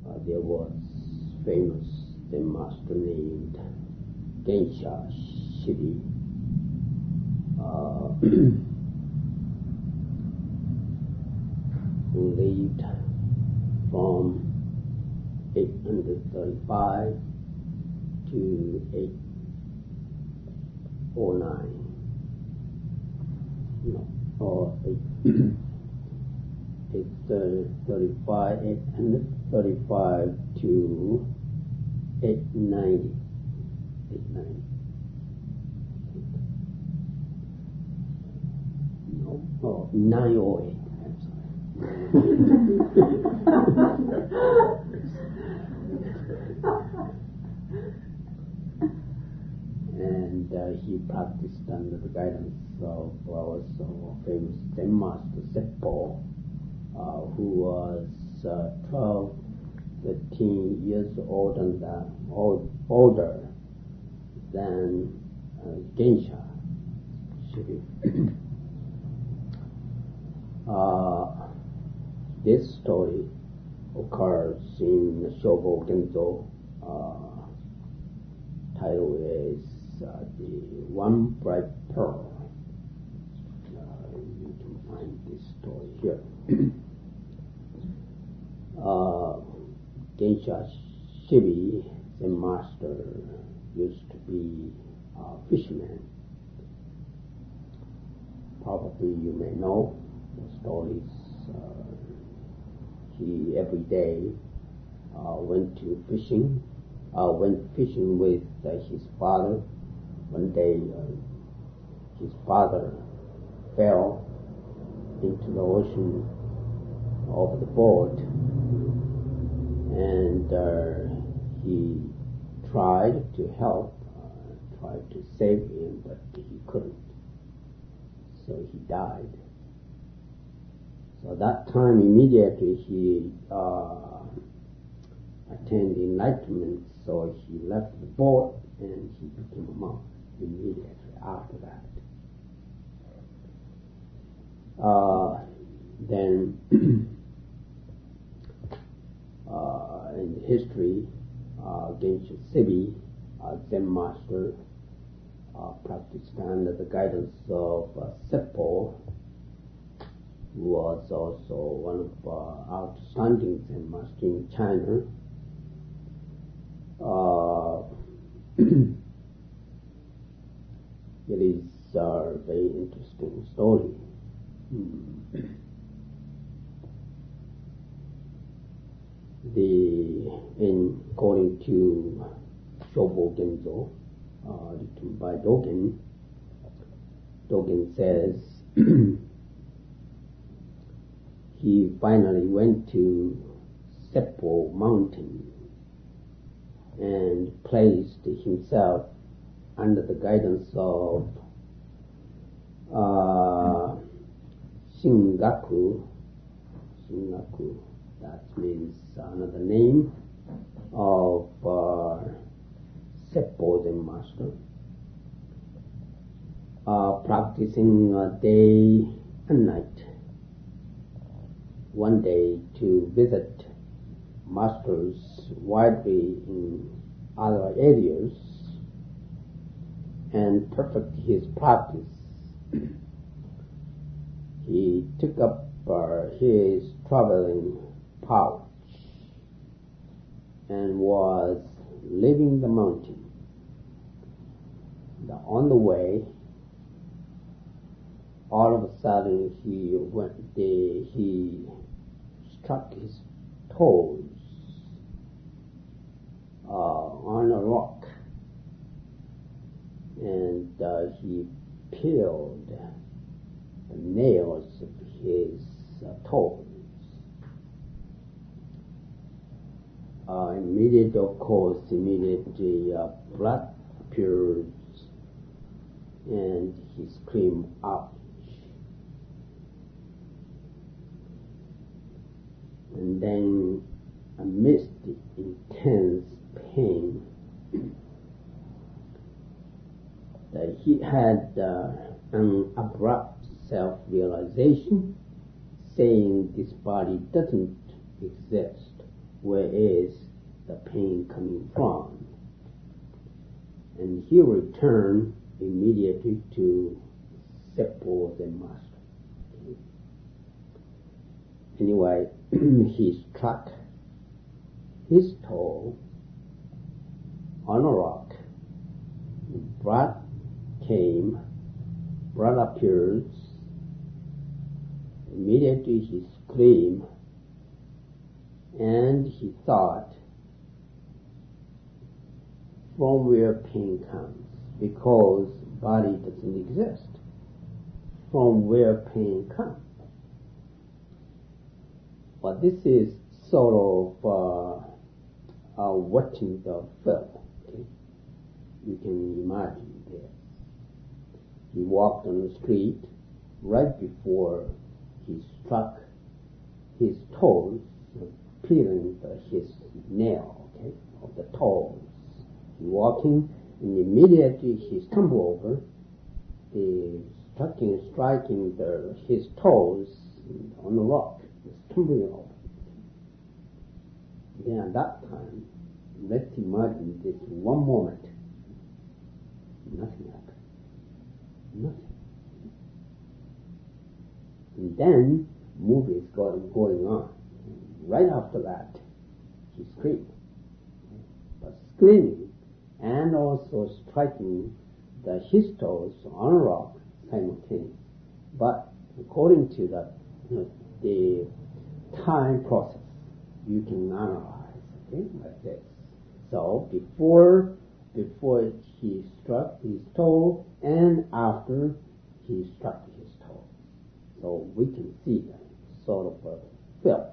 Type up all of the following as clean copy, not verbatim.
there was famous Zen master named Gensha Shibi, who lived from 835 to 809, or 835 to 890. 890. No, 908. I'm sorry. And he practiced under the guidance of also famous Zen master Seppo, who was 12, 13 years older than Gensha Shibi. This story occurs in Shobo Genzo. Title is the One Bright Pearl. You can find this story here. Gensha Shibi, the master, used to be a fisherman. Probably you may know the stories. He every day went fishing with his father. One day his father fell into the ocean of the boat, and he tried to help, tried to save him, but he couldn't. So he died. So that time immediately he attained enlightenment, so he left the boat and he became a monk immediately after that. Then in history, Gensha Shibi, Zen master, practiced under the guidance of Seppo, who was also one of outstanding Zen masters in China. It is a very interesting story. According to Shobo Genzo, written by Dogen, Dogen says he finally went to Seppo mountain and placed himself under the guidance of Shingaku. Shingaku, that means another name of Seppo Zen master, practicing day and night. One day to visit masters widely in other areas and perfect his practice. He took up his traveling pouch and was leaving the mountain. On the way, all of a sudden he struck his toes on a rock, and he peeled the nails of his toes. Immediately blood appeared, and he screamed out. And then, amidst the intense pain, that he had an abrupt self-realization, saying this body doesn't exist. where is the pain coming from. And he returned immediately to Seppo the master. Okay. Anyway, he struck his toe on a rock. Blood came, blood appears. Immediately he screamed, and he thought from where pain comes, because body doesn't exist. From where pain comes. But this is sort of watching the film. Okay? You can imagine this. He walked on the street right before he struck his toes, peeling his nail, okay, of the toes. He walking, and immediately he stumbled over, striking his toes on the rock, stumbling over. Then at that time, let's imagine this one moment, nothing happened. Nothing. And then movies going on. Right after that, he screamed. But screaming and also striking his toes on a rock simultaneously. But according to the time process, you can analyze, okay, like this. So before he struck his toe and after he struck his toe. So we can see that sort of a film.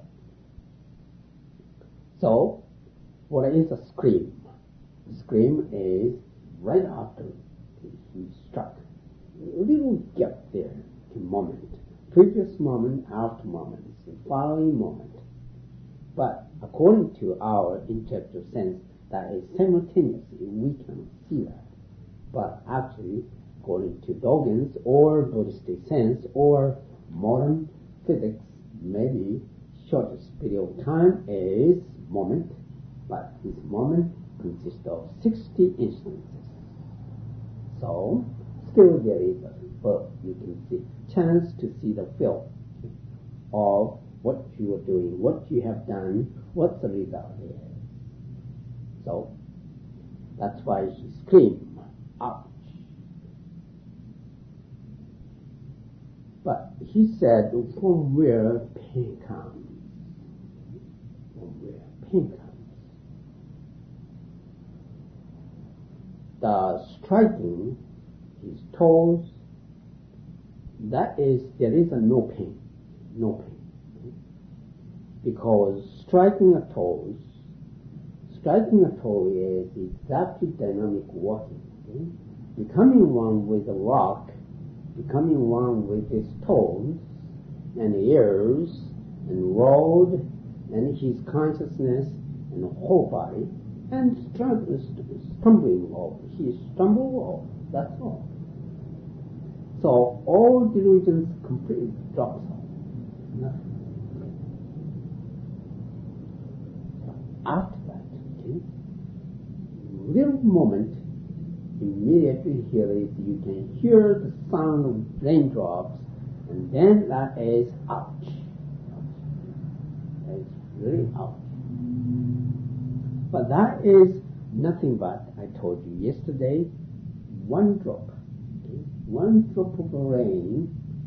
So what is a scream? The scream is right after he struck. A little gap there, a moment. Previous moment, after moment, the following moment. But according to our intellectual sense, that is simultaneously, we can see that. But actually, according to Dogen's or Buddhist sense or modern physics, maybe shortest period of time is moment, but this moment consists of 60 instances. So, still there is you can see chance to see the film of what you are doing, what you have done, what the result is. So, that's why he screamed, ouch. But he said, from where pain comes. From where pain comes. The striking his toes, that is, there is no pain. No pain. Okay? Because striking a toe is exactly dynamic walking. Okay? Becoming one with the rock, becoming one with his toes and ears and road and his consciousness and the whole body, and stumbling over. He stumbled over. That's all. So all delusions completely drops off. Nothing. After that, okay, little moment, immediately you can hear the sound of raindrops, and then that is ouch. That is really ouch. But that is nothing but, I told you yesterday, one drop. Okay? One drop of rain,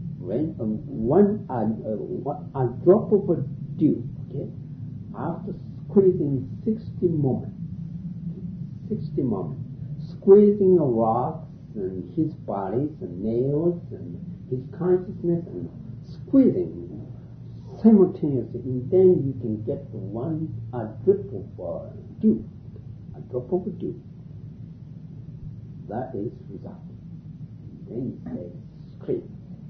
a drop of a dew, okay? After squeezing 60 moments, squeezing the rocks and his bodies and nails and his consciousness and squeezing simultaneously, and then you can get a drip of dew, a drop of dew. That is result. Then you say scream.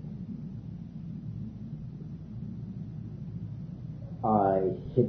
I hit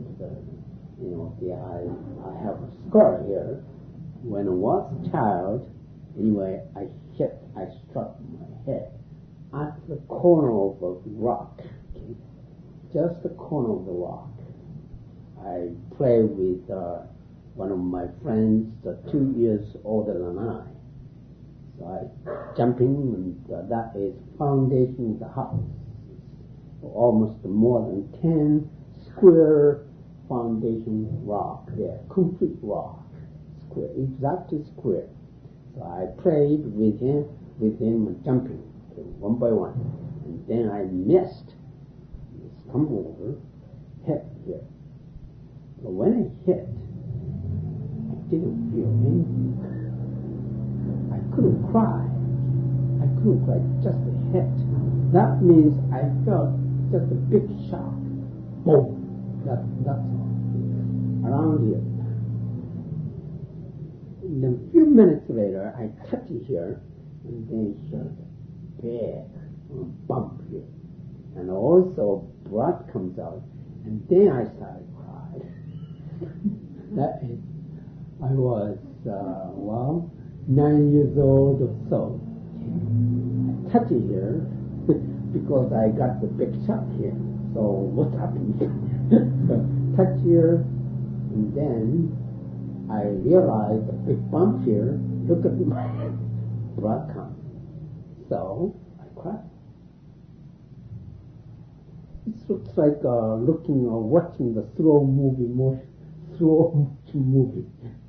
I have a scar here. When I was a child, anyway, I struck my head at the corner of a rock, okay? Just the corner of the rock. I play with one of my friends, 2 years older than I. So I jumping, and that is foundation of the house. Almost more than 10 square foundation rock there, complete rock, square, exactly square. So I played with him jumping one by one, and then I missed. Come over, hit here. But when I hit, I didn't feel anything. I couldn't cry. Just a hit. That means I felt just a big shock. Boom. That's all. Around here. And then a few minutes later, I touch it here, and then here, big bump here. And also blood comes out, and then I started crying. That is, I was, 9 years old or so. I touch it here because I got the big shock here. So what happened? So touch here, and then I realized a big bump here. Look at my blood come. So I cried. It looks like looking or watching the slow motion movie.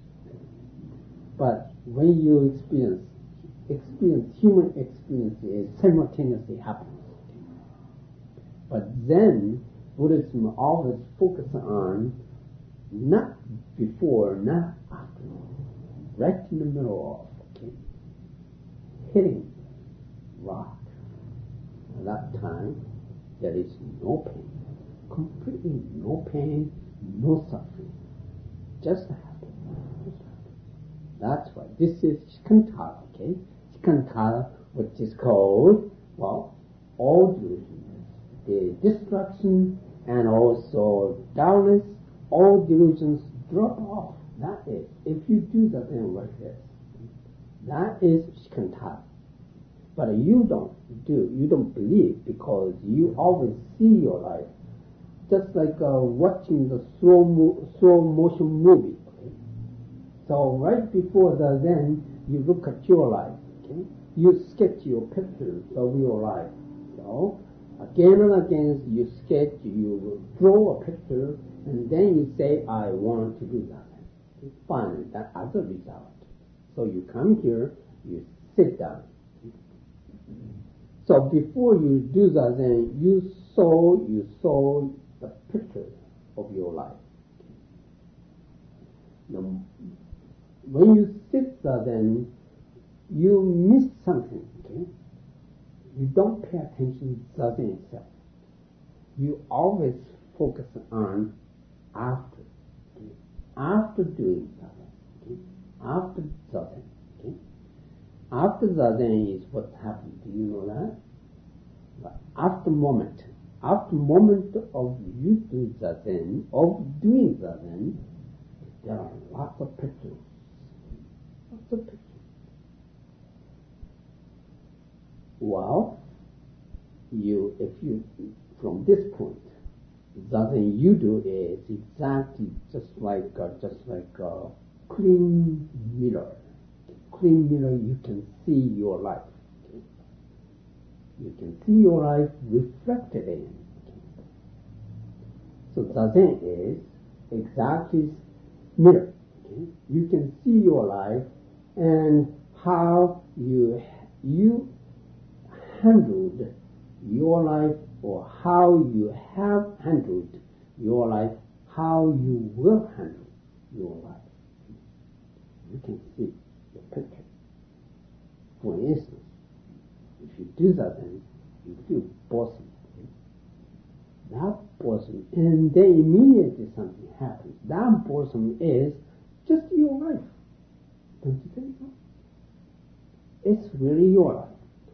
But when you experience human experience is simultaneously happens. But then Buddhism always focuses on not before, not after, right in the middle of hitting rock. At that time, there is no pain, completely no pain, no suffering, just happiness. That's why this is Shikantaha, Shikantaha, which is called, all delusions, the destruction and also dullness, all delusions drop off. That is, if you do the thing like this, that is Shikantaha. But you don't believe, because you always see your life just like watching the slow motion movie. Okay? So right before the then, you look at your life. Okay? You sketch your pictures of your life. So again and again you sketch, you draw a picture, and then you say, I want to do that. Finally, that as a result. So you come here, you sit down. So before you do that, then you saw the picture of your life. Now, when you sit there, then you miss something. Okay? You don't pay attention to the thing itself. You always focus on after. Okay? After doing something. Okay? After something. Okay? After zazen is what happens. Do you know that? But after moment of you do zazen, of doing zazen, there are lots of pictures. Lots of pictures. Well, if you from this point, zazen you do is exactly just like a clean mirror. Clean mirror, you can see your life. Okay? You can see your life reflected in it. Okay? So zazen is exactly mirror. Okay? You can see your life and how you handled your life, or how you have handled your life, how you will handle your life. You can see the picture. For instance, if you do that, then you feel boredom. That boredom, and then immediately something happens. That boredom is just your life. Don't you think so? It's really your life.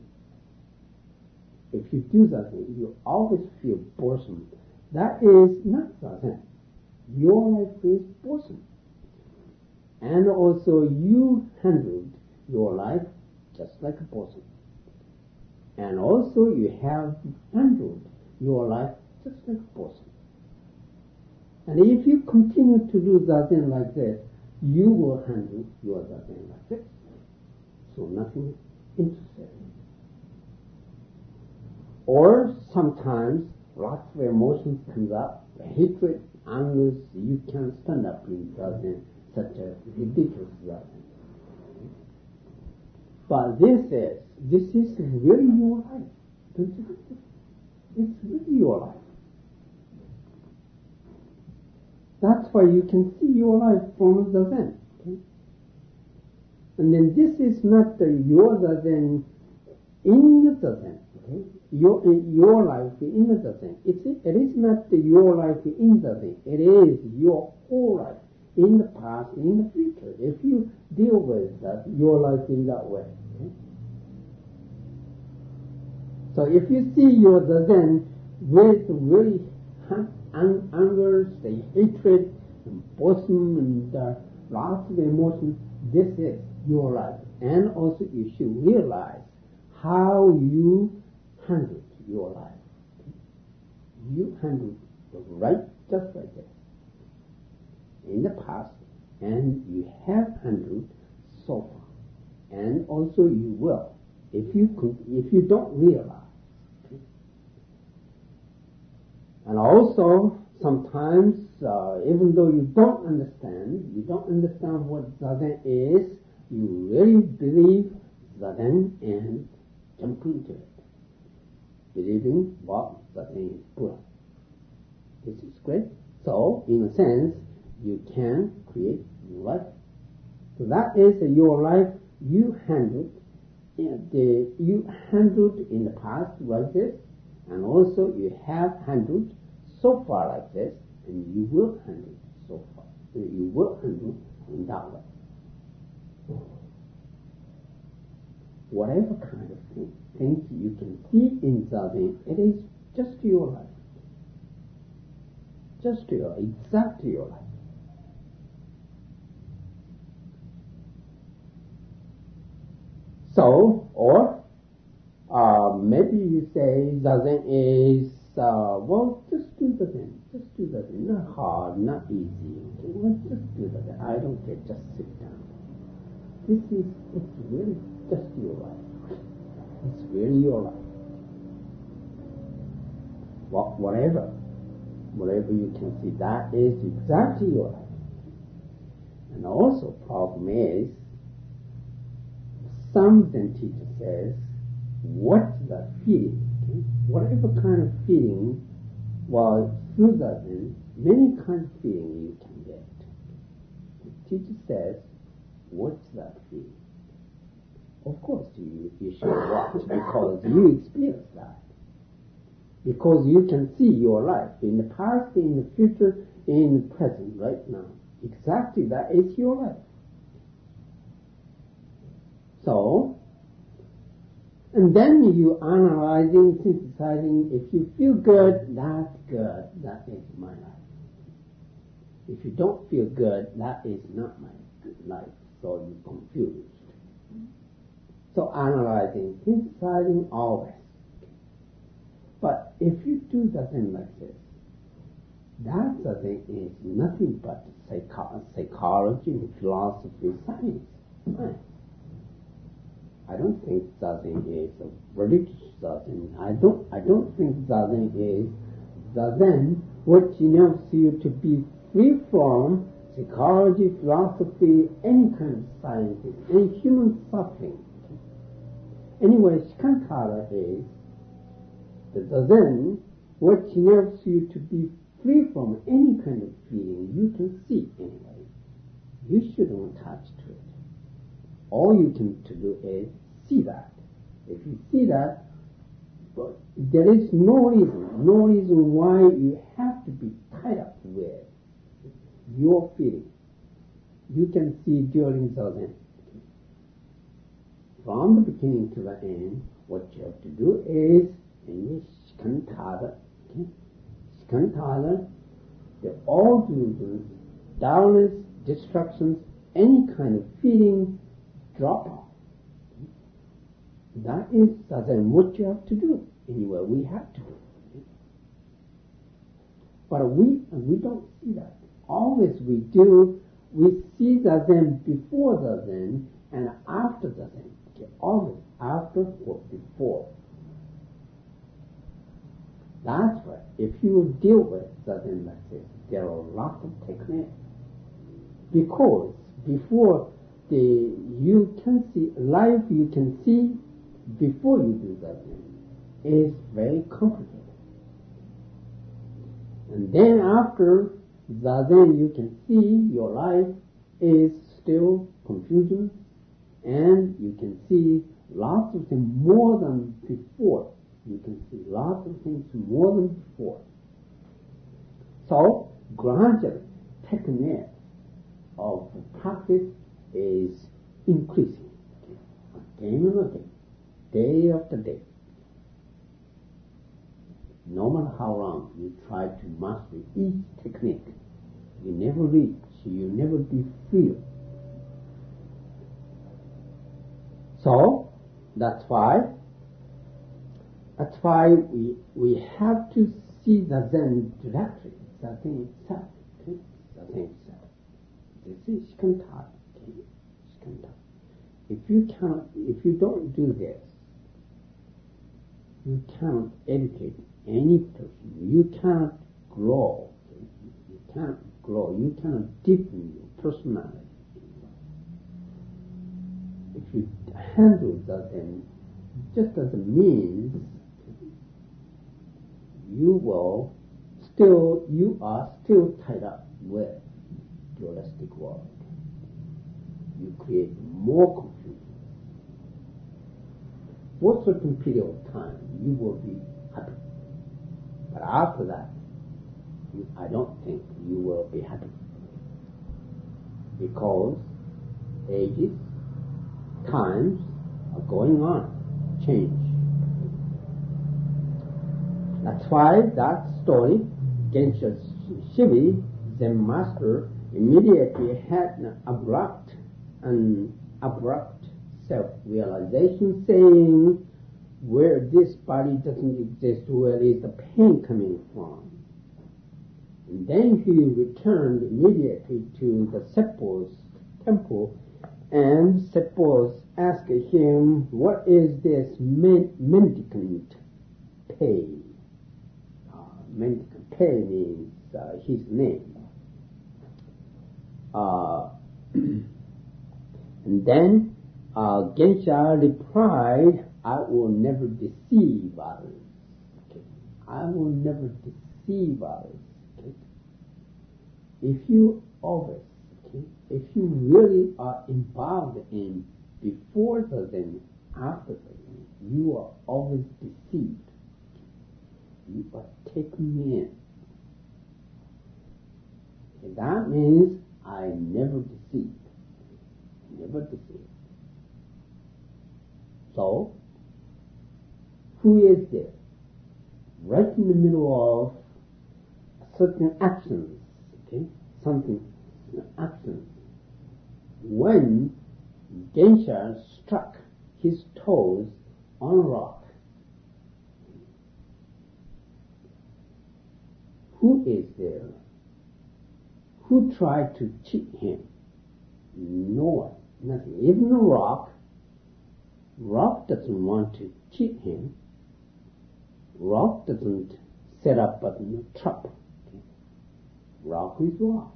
If you do that, you always feel boredom. That is not zazen. Your life is boredom. And also you handled your life just like a boredom. And also you have handled your life just like a boredom. And if you continue to do zazen like this, you will handle your zazen like this. So nothing interesting. Or sometimes lots of emotions comes up, hatred, anger, you can't stand up in zazen, such a ridiculous zazen. But this is really your life. Don't you think? It's really your life. That's why you can see your life from zazen. Okay? And then this is not your zazen in the zazen. Okay? Your life in the zazen. It is not your life in zazen. It is your whole life in the past, in the future. If you deal with that, your life in that way. Okay? So if you see your zazen with really anger, say hatred, and boredom, and lots of emotions, this is your life. And also you should realize how you handled your life. You handled it right, just like this, in the past, and you have handled so far, and also you will, if you don't realize. Okay? And also sometimes, even though you don't understand what zazen is, you really believe zazen and jump into it, believing what zazen is Buddha. This is great. So, in a sense, you can create your life. So that is your life you handled. You handled in the past like this, and also you have handled so far like this, and you will handle so far. You will handle in that way. Whatever kind of things you can see in zazen, it is just your life. Exactly your life. So, or maybe you say zazen is, well, just do zazen. Not hard, not easy. Okay? Well, just do zazen. I don't care, just sit down. It's really just your life. It's really your life. Whatever you can see, that is exactly your life. And also, problem is, some Zen teacher says, what's that feeling? Okay? Whatever kind of feeling, well, through that, many kinds of feeling you can get. The teacher says, what's that feeling? Of course, you should watch because you experience that. Because you can see your life in the past, in the future, in the present, right now. Exactly, that is your life. So, and then you analyzing, synthesizing, if you feel good, that is my life. If you don't feel good, that is not my life, so you're confused. So analyzing, synthesizing, all this. But if you do zazen like this, that zazen is nothing but psychology and philosophy, science. Right? I don't think zazen is a religious zazen. I don't think zazen is zazen which enables you to be free from psychology, philosophy, any kind of sciences, any human suffering. Anyway, Shikantaza is the zazen which enables you to be free from any kind of feeling you can see anyway. You shouldn't attach to it. All you can to do is see that. If you see that, but there is no reason why you have to be tied up with your feeling. You can see during zazen. From the beginning to the end, what you have to do is, in Shikantaza, all delusions, dullness, distractions, any kind of feeling, drop off. That is zazen, what you have to do. Anyway, we have to do. But we don't see that. Always we see the Zen before the Zen and after the Zen. Okay, always after or before. That's why if you deal with the Zen like this, there are lots of techniques. Because before you can see life, you can see before you do the Zen is very complicated. And then after the Zen, you can see your life is still confusion, and you can see lots of things more than before. You can see lots of things more than before. So gradually, technique of practice is increasing again and again, day after day. No matter how long you try to master each technique, you never reach, you never be free. So that's why we have to see the Zen directly, the thing itself. Okay? The thing itself. This is Shikantaza. Okay? Shikantaza. If you don't do this, you cannot educate any person. You cannot grow. You cannot grow. You cannot deepen your personality. If you handle that Zen just as a means, you are still tied up with dualistic world. You create more confusion. For a certain period of time, you will be happy. But after that, I don't think you will be happy. Because ages, times are going on, change. That's why that story, Gensha Shivi, Zen master, immediately had an abrupt self-realization, saying, where this body doesn't exist, where is the pain coming from? And then he returned immediately to the Seppo's temple, and Seppo asked him, what is this mendicant pay? Mendicant pay means his name. And then Gensha replied, I will never deceive others. Okay. I will never deceive others. Okay. If you always, if you really are involved in before the Zen, after the Zen, you are always deceived. You are taken in. Okay. That means I never deceive. Never deceive. So, who is there? Right in the middle of certain actions, okay? Something, actions. When Gensha struck his toes on a rock, who is there? Who tried to cheat him? No one, nothing. Even the rock doesn't want to cheat him. Rock doesn't set up a trap. Okay. Rock is rock.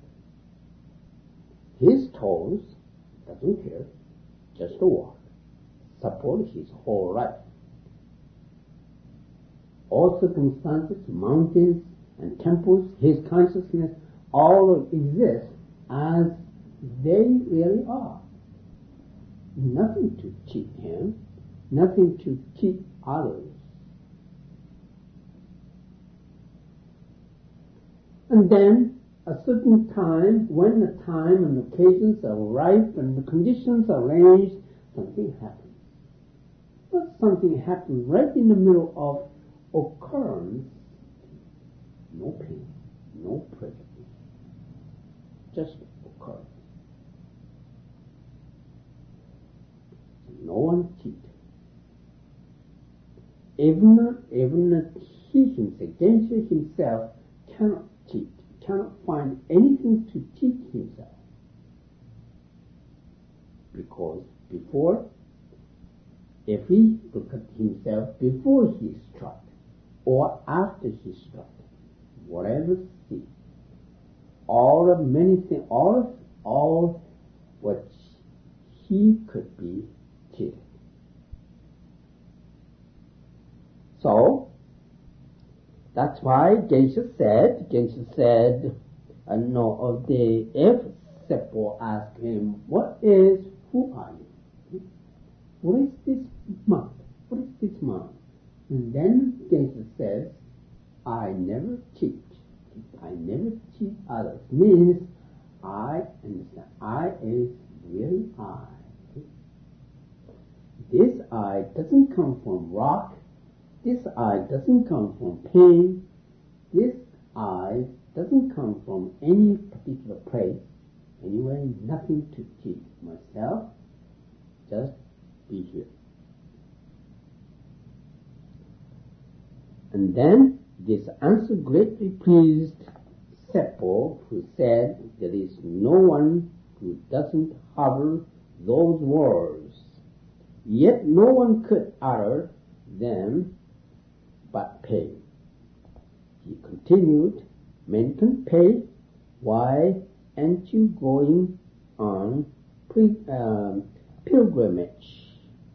His toes doesn't care, just to walk. Support his whole life. All circumstances, mountains and temples, his consciousness, all exist as they really are. Nothing to cheat him, nothing to cheat others. And then, a certain time, when the time and occasions are ripe and the conditions are arranged, something happens. But something happens right in the middle of occurrence. No pain, no prejudice, just occurrence. No one cheat. Even he himself, Gensha himself cannot cheat. cannot find anything to teach himself. Because before, if he look at himself before he struck or after he struck, whatever see, all of many things, all what he could be cheated. So that's why Gensha said, if Seppo asked him, who are you? What is this monk? What is this monk? And then Gensha says, I never cheat. I never cheat others. Means I understand. I is really I. This I doesn't come from rock. This I doesn't come from pain. This I doesn't come from any particular place. Anyway, nothing to teach myself. Just be here. And then this answer greatly pleased Seppo, who said, there is no one who doesn't harbor those words. Yet no one could utter them but Pei. He continued, men can pay. Why aren't you going on pilgrimage?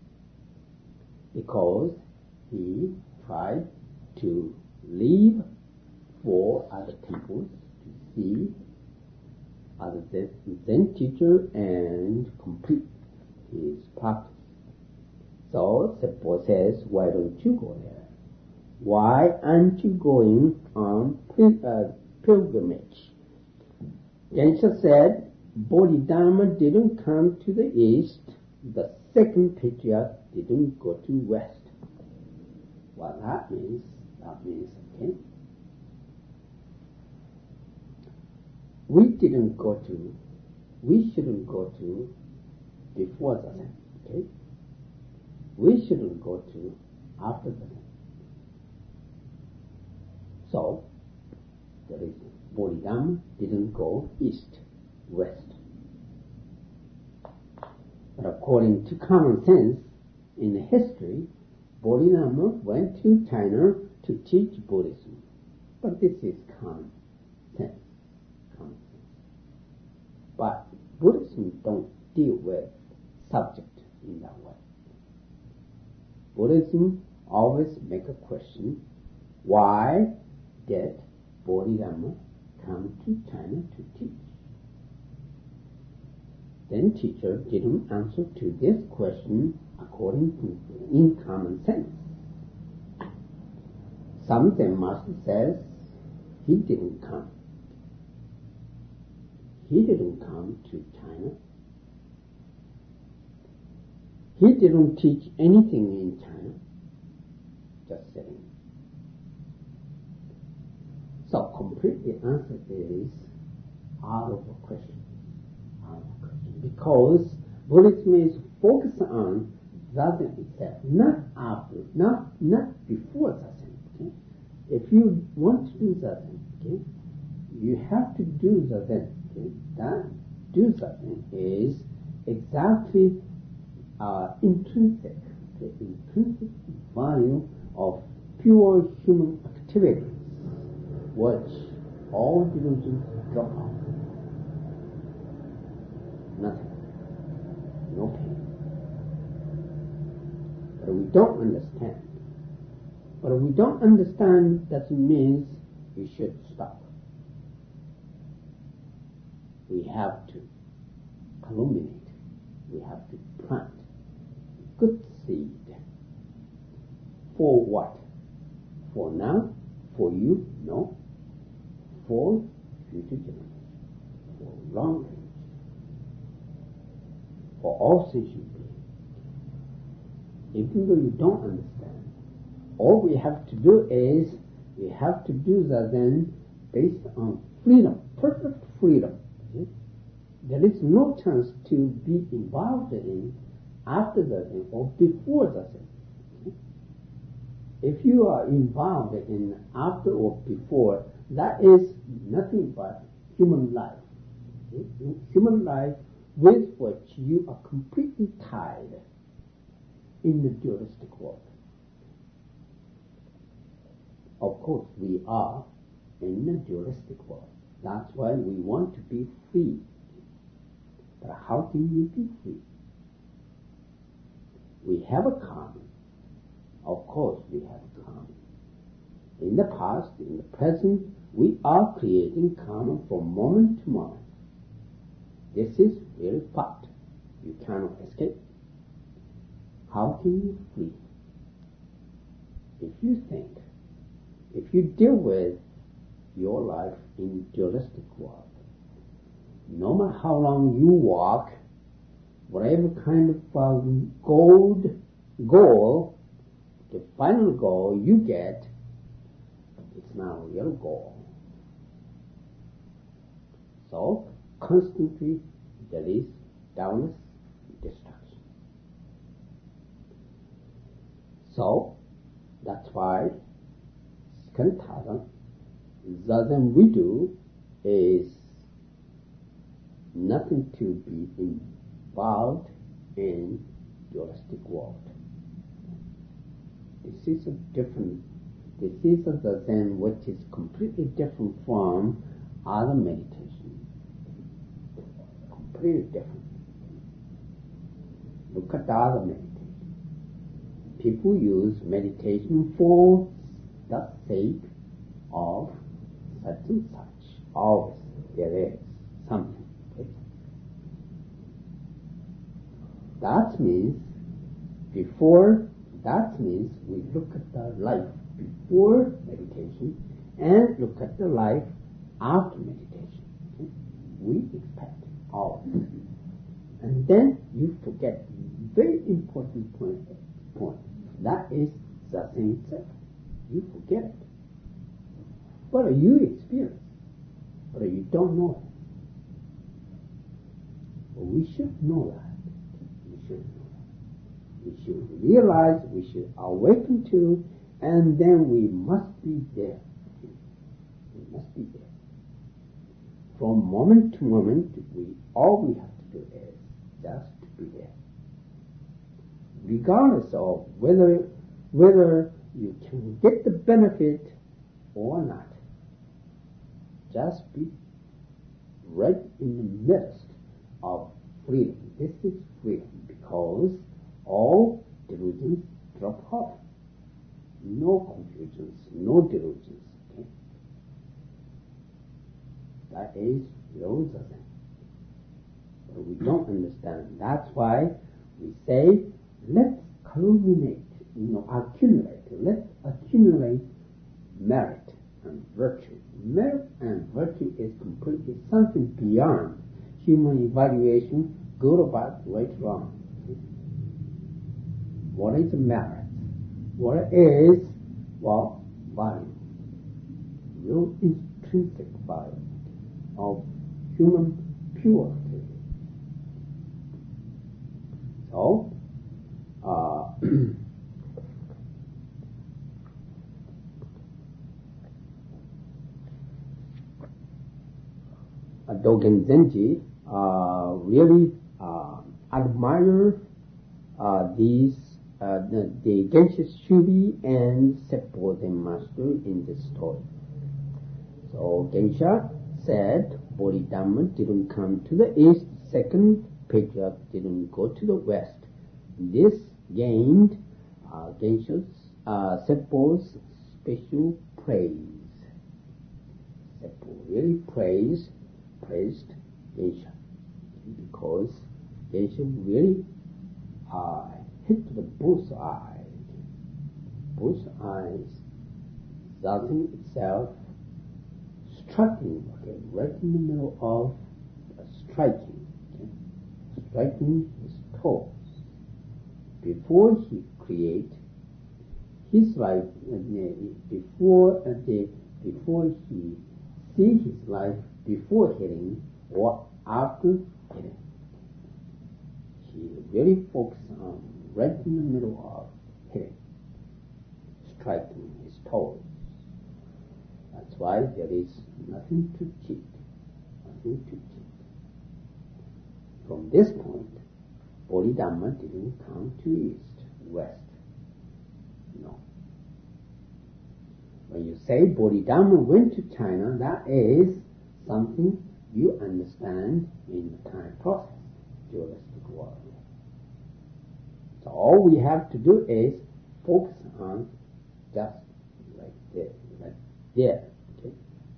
Because he tried to leave 4 other temples to see other Zen teacher and complete his practice. So Seppo says, why don't you go there? Why aren't you going on pilgrimage? Gensha said, Bodhidharma didn't come to the east, the second patriarch didn't go to west. What that means, okay, we shouldn't go to before the Zen, okay? We shouldn't go to after the Zen. So, there is Bodhidharma didn't go east, west. But according to common sense, in the history, Bodhidharma went to China to teach Buddhism. But this is common sense. But Buddhism don't deal with subject in that way. Buddhism always make a question, why did Bodhidharma come to China to teach? Then teacher didn't answer to this question according to in common sense. Some Zen master says he didn't come. He didn't come to China. He didn't teach anything in China. Just sitting. So completely answer is out of a question. Because Buddhism is focused on Zazen itself, not after, not before Zazen. Okay? If you want to do Zazen, okay, you have to do Zazen. Okay? That do Zazen is exactly intrinsic value of pure human activities, which all delusions drop off. Nothing. No pain. But we don't understand. But if we don't understand, that means we should stop. We have to culminate. We have to plant good seed. For what? For now? For you? No. For future generations. For long range. For all sentient beings. Even though you don't understand, all we have to do is, we have to do Zazen based on freedom, perfect freedom. Okay? There is no chance to be involved in after Zazen or before Zazen. Okay? If you are involved in after or before, That is nothing but human life. Human life with which you are completely tied in the dualistic world. Of course, we are in the dualistic world. That's why we want to be free. But how can you be free? We have a karma. Of course, we have a karma. In the past, in the present, we are creating karma from moment to moment. This is real fact. You cannot escape. How can you free? If you think, if you deal with your life in dualistic world, no matter how long you walk, whatever kind of goal, the final goal you get, it's not a real goal. So, constantly there is doubtless destruction. So, that's why Skantara, Zazen we do is nothing to be involved in dualistic world. This is a Zazen which is completely different from other meditation. Completely different. Look at the other meditation. People use meditation for the sake of such and such. Always there is something. That means we look at the life before meditation and look at the life after meditation. Okay? We expect always. And then you forget very important point. That is the same itself. You forget it. But you experience, but you don't know it. But we should know that. We should realize, we should awaken to, and then we must be there. We must be there. From moment to moment, all we have to do is just to be there. Regardless of whether you can get the benefit or not. Just be right in the midst of freedom. This is freedom because all delusions drop off. No confusions, no delusions. Okay? That is real Zazen. But we don't understand. That's why we say, let's culminate, accumulate. Let's accumulate merit and virtue. Merit and virtue is completely something beyond human evaluation, good or bad, right or wrong. What is merit? What is, value. Real intrinsic value of human purity. So, Dogen Zenji really admire these the Genshin Shubi and Seppo Zen master in this story. So Gensha said Bodhidharma didn't come to the east, second patriarch didn't go to the west. This gained Seppo's special praise. Seppo really praised Gensha because Gensha really hit the bullseye. Zazen itself striking, right in the middle of striking his toes. Before he create his life, before he see his life before hitting or after hitting. He really focused on right in the middle of hitting, striking his toes. That's That's why there is nothing to cheat. Nothing to cheat. From this point, Bodhidharma didn't come to East, West. No. When you say Bodhidharma went to China, that is something you understand in the time process, dualistic world. So all we have to do is focus on just like this, like there. Okay?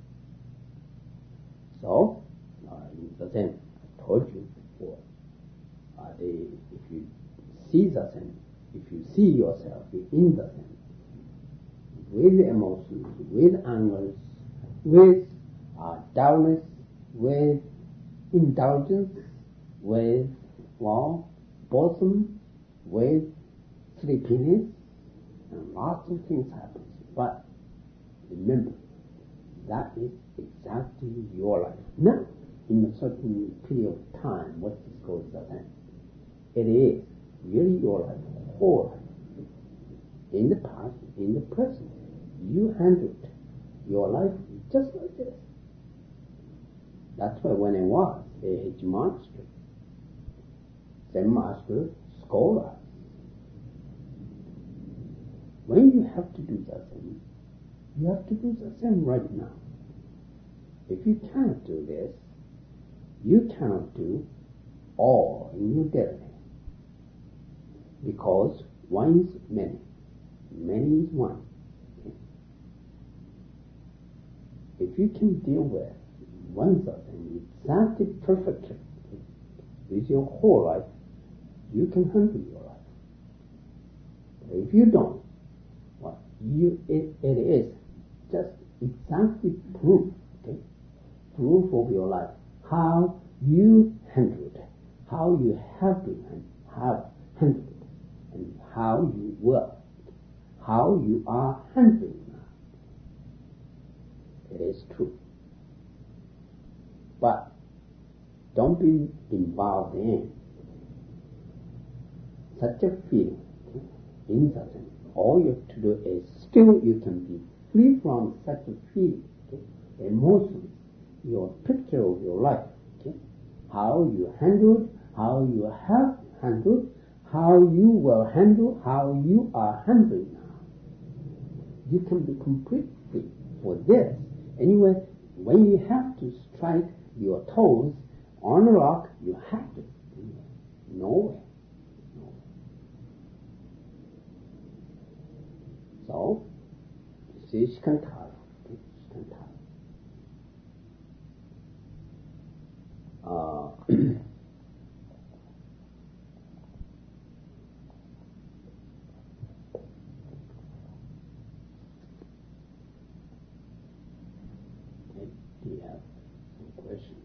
So, in Zazen, I told you before, if you see Zazen, if you see yourself in Zazen, with emotions, with angers, with dullness, with indulgence, with boredom, with sleepiness, and lots of things happen. But remember, that is exactly your life. Now, in a certain period of time, what is called Zazen, it is really your life, whole life. In the past, in the present, you handled your life just like this. That's why when I was a H master, Zen master scolded us. When you have to do Zazen, you have to do Zazen right now. If you cannot do this, you cannot do all in your daily. Because one is many, many is one. Okay? If you can deal with one Zazen exactly perfectly with your whole life, you can handle your life. But if you don't, it is just exactly proof, okay? Proof of your life, how you handled it, how you have been handled it, and how you were, how you are handling now. It is true. But don't be involved in such a feeling, okay? In Zazen. All you have to do is still you can be free from such a feeling, okay? Emotions, your picture of your life, okay? How you handled, how you have handled, how you will handle, how you are handling now. You can be completely free for this. Anyway, when you have to strike your toes on a rock, you have to. No way. So, this is Shikantara. Do you have some questions?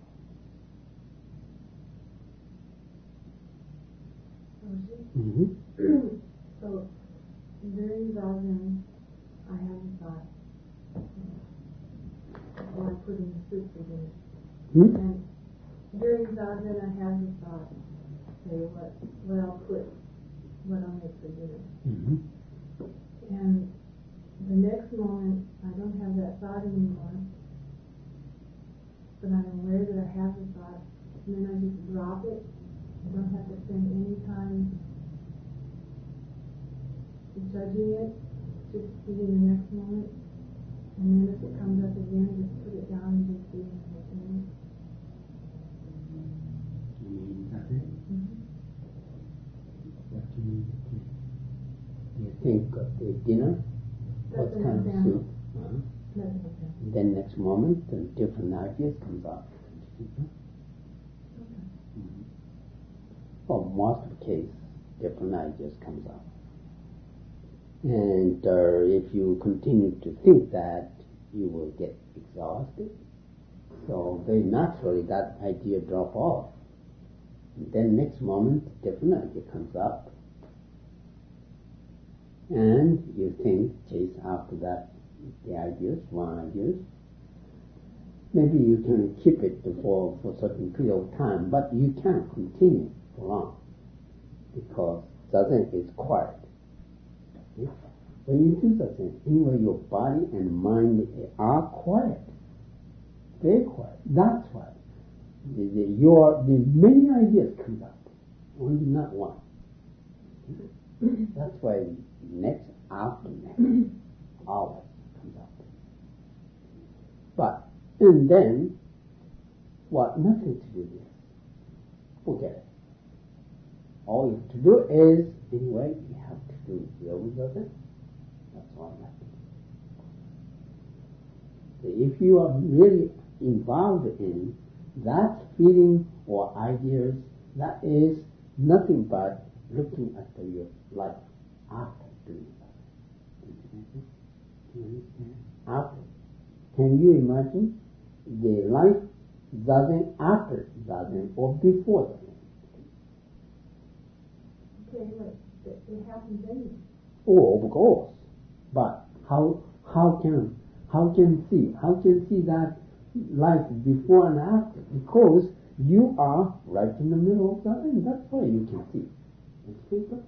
Mm-hmm. So, during Zazen, I have a thought. Or I put in the soup for dinner. And during Zazen, I have a thought. Say what I'll make for dinner. And the next moment, I don't have that thought anymore. But I'm aware that I have the thought. And then I just drop it. I don't have to spend any time judging it, just be in the next moment, and then if it comes up again, just put it down and just be in the next moment. You mean nothing? What do you mean? Do you think of the dinner? That's what kind of soup? Then next moment, the different ideas comes up. Well, most of the case, different ideas comes up. And if you continue to think that, you will get exhausted. So very naturally that idea drop off. And then next moment, different idea comes up. And you think, chase after that, the ideas, one ideas. Maybe you can keep it for a certain period of time, but you can't continue for long. Because Zazen is quiet. When you do such things, anyway, your body and mind are quiet, very quiet. That's why the many ideas come up, only not one. That's why next after next always comes up. But and then what? Nothing to do with it. Forget it. All you have to do is anyway you have to do deal with it. That's all you have to do. So if you are really involved in that feeling or ideas, that is nothing but looking at your life after doing that. Do you understand? After. Can you imagine the life zazen after zazen or before zazen? Okay, but it happens anyway. Oh, of course. But how can see that life before and after? Because you are right in the middle of that, and that's why you can see. It's simple.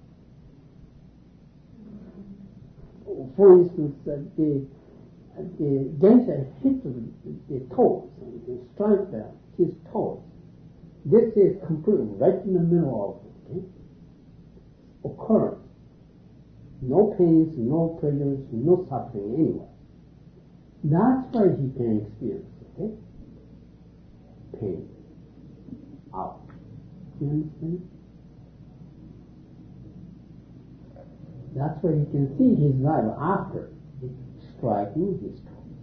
For instance, the Gensha hit the toes, strike his toes. This is completely right in the middle of it. Okay? Occurrence. No pains, no pleasures, no suffering anyway. That's why he can experience, okay? Pain. Out. You understand? That's why he can see his life after striking his toes.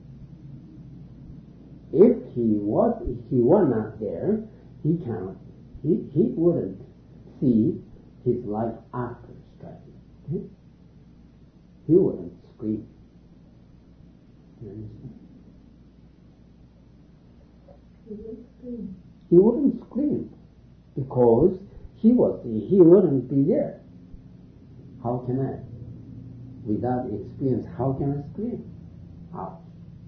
If he were not there, he wouldn't see his life after striking. Okay? He wouldn't scream. You understand? He wouldn't scream because he wouldn't be there. How can I? Without experience, how can I scream? How?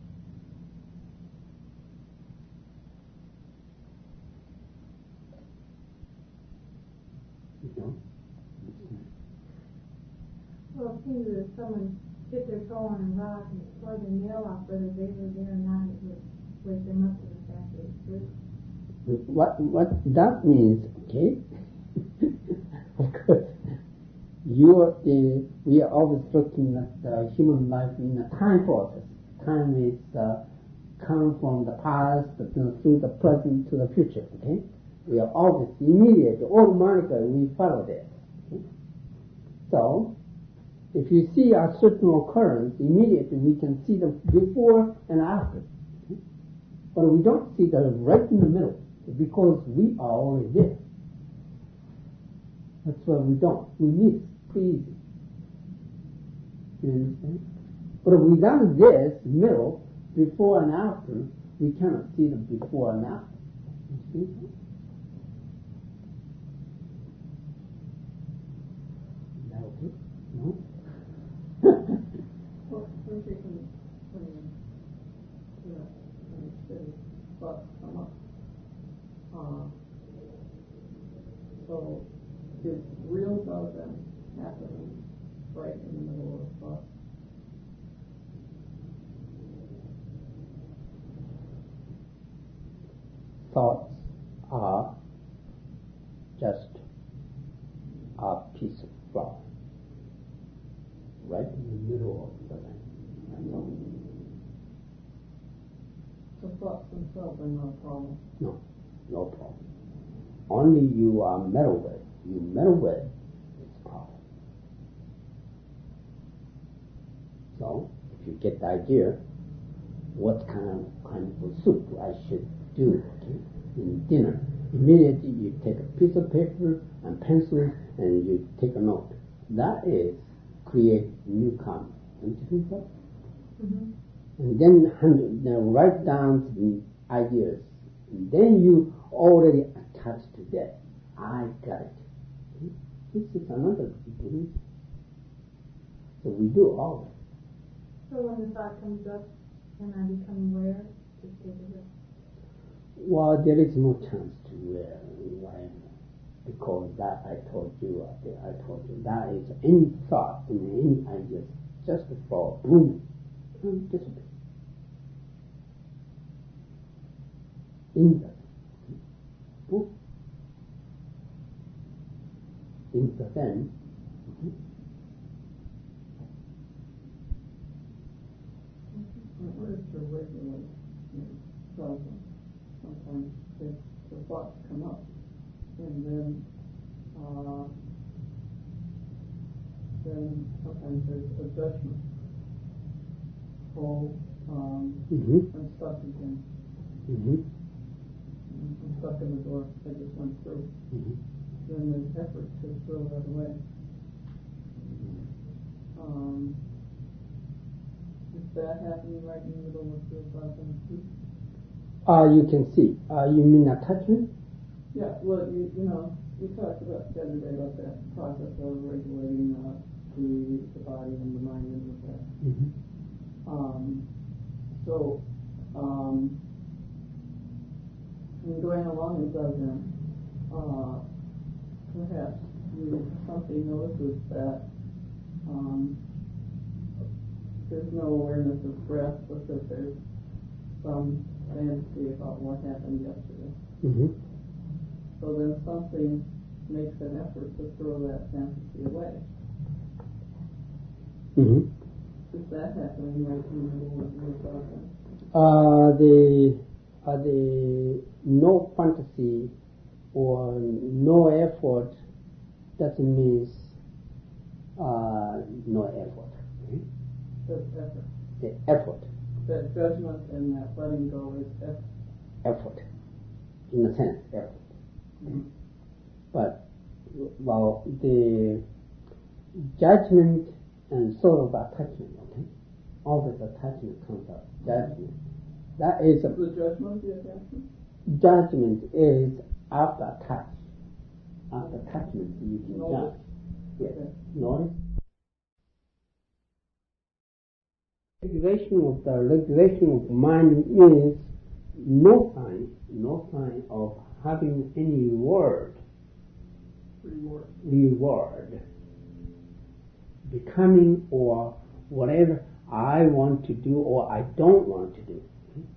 You know? Well, it seems that if someone hit their toe on a rock and plugged a nail off, whether they were there or not, it would wake them up to the fact that it's true. What that means, okay? Of course, we are always looking at the human life in a time process. Time is come from the past through the present to the future. Okay, we are always immediately, automatically we follow that. Okay? So, if you see a certain occurrence, immediately we can see the before and after. Okay? But we don't see the right in the middle because we are already there. That's why we don't. We miss. Please. You understand? But without this middle, before and after, we cannot see the before and after. You see? Is that okay? No? Well, when thoughts come up, so is real zazen happening right in the middle of thoughts? Thoughts are just a piece of flour right in the middle of the land. That's all. So thoughts themselves are not a problem? No, no problem. Only you are meddle with. You meddle with, it's a problem. So, if you get the idea, what kind of soup I should do, okay, in dinner, immediately you take a piece of paper and pencil and you take a note. That is create new comment. Don't you think so? Mm-hmm. And then write down the ideas. And then you already attached to that. I got it. This is another thing. So we do all that. So when the thought comes up, can I become aware? Just take it up. Well, there is no chance to why. because that I told you that is any thought and any idea just fall boom and disappear. In the boom. In the then. In order to regulate yourself, sometimes the thoughts come up, and then sometimes there's a judgment. I'm stuck again. I'm stuck in the door I just went through. Then there's effort to throw that away. Is that happening right in the middle of your sadhana? You can see. You mean attachment? Yeah, well, you talked about the other day about that process of regulating the body and the mind and with that. In going along with Zazen, perhaps something notices that there's no awareness of breath, but that there's some fantasy about what happened yesterday. So then something makes an effort to throw that fantasy away. Is that happening right in the middle of your thought? The no fantasy or no effort doesn't mean no effort. Right? That's effort. The effort. That judgment and that letting go is effort. Effort. In a sense, effort. But, well, the judgment and sort of attachment, okay? Always attachment comes up. Judgment. That is the judgment, the attachment? Judgment is after attachment. After attachment, you can judge. Yes. Okay. Notice? Regulation of mind means no sign of having any reward, becoming or whatever I want to do or I don't want to do,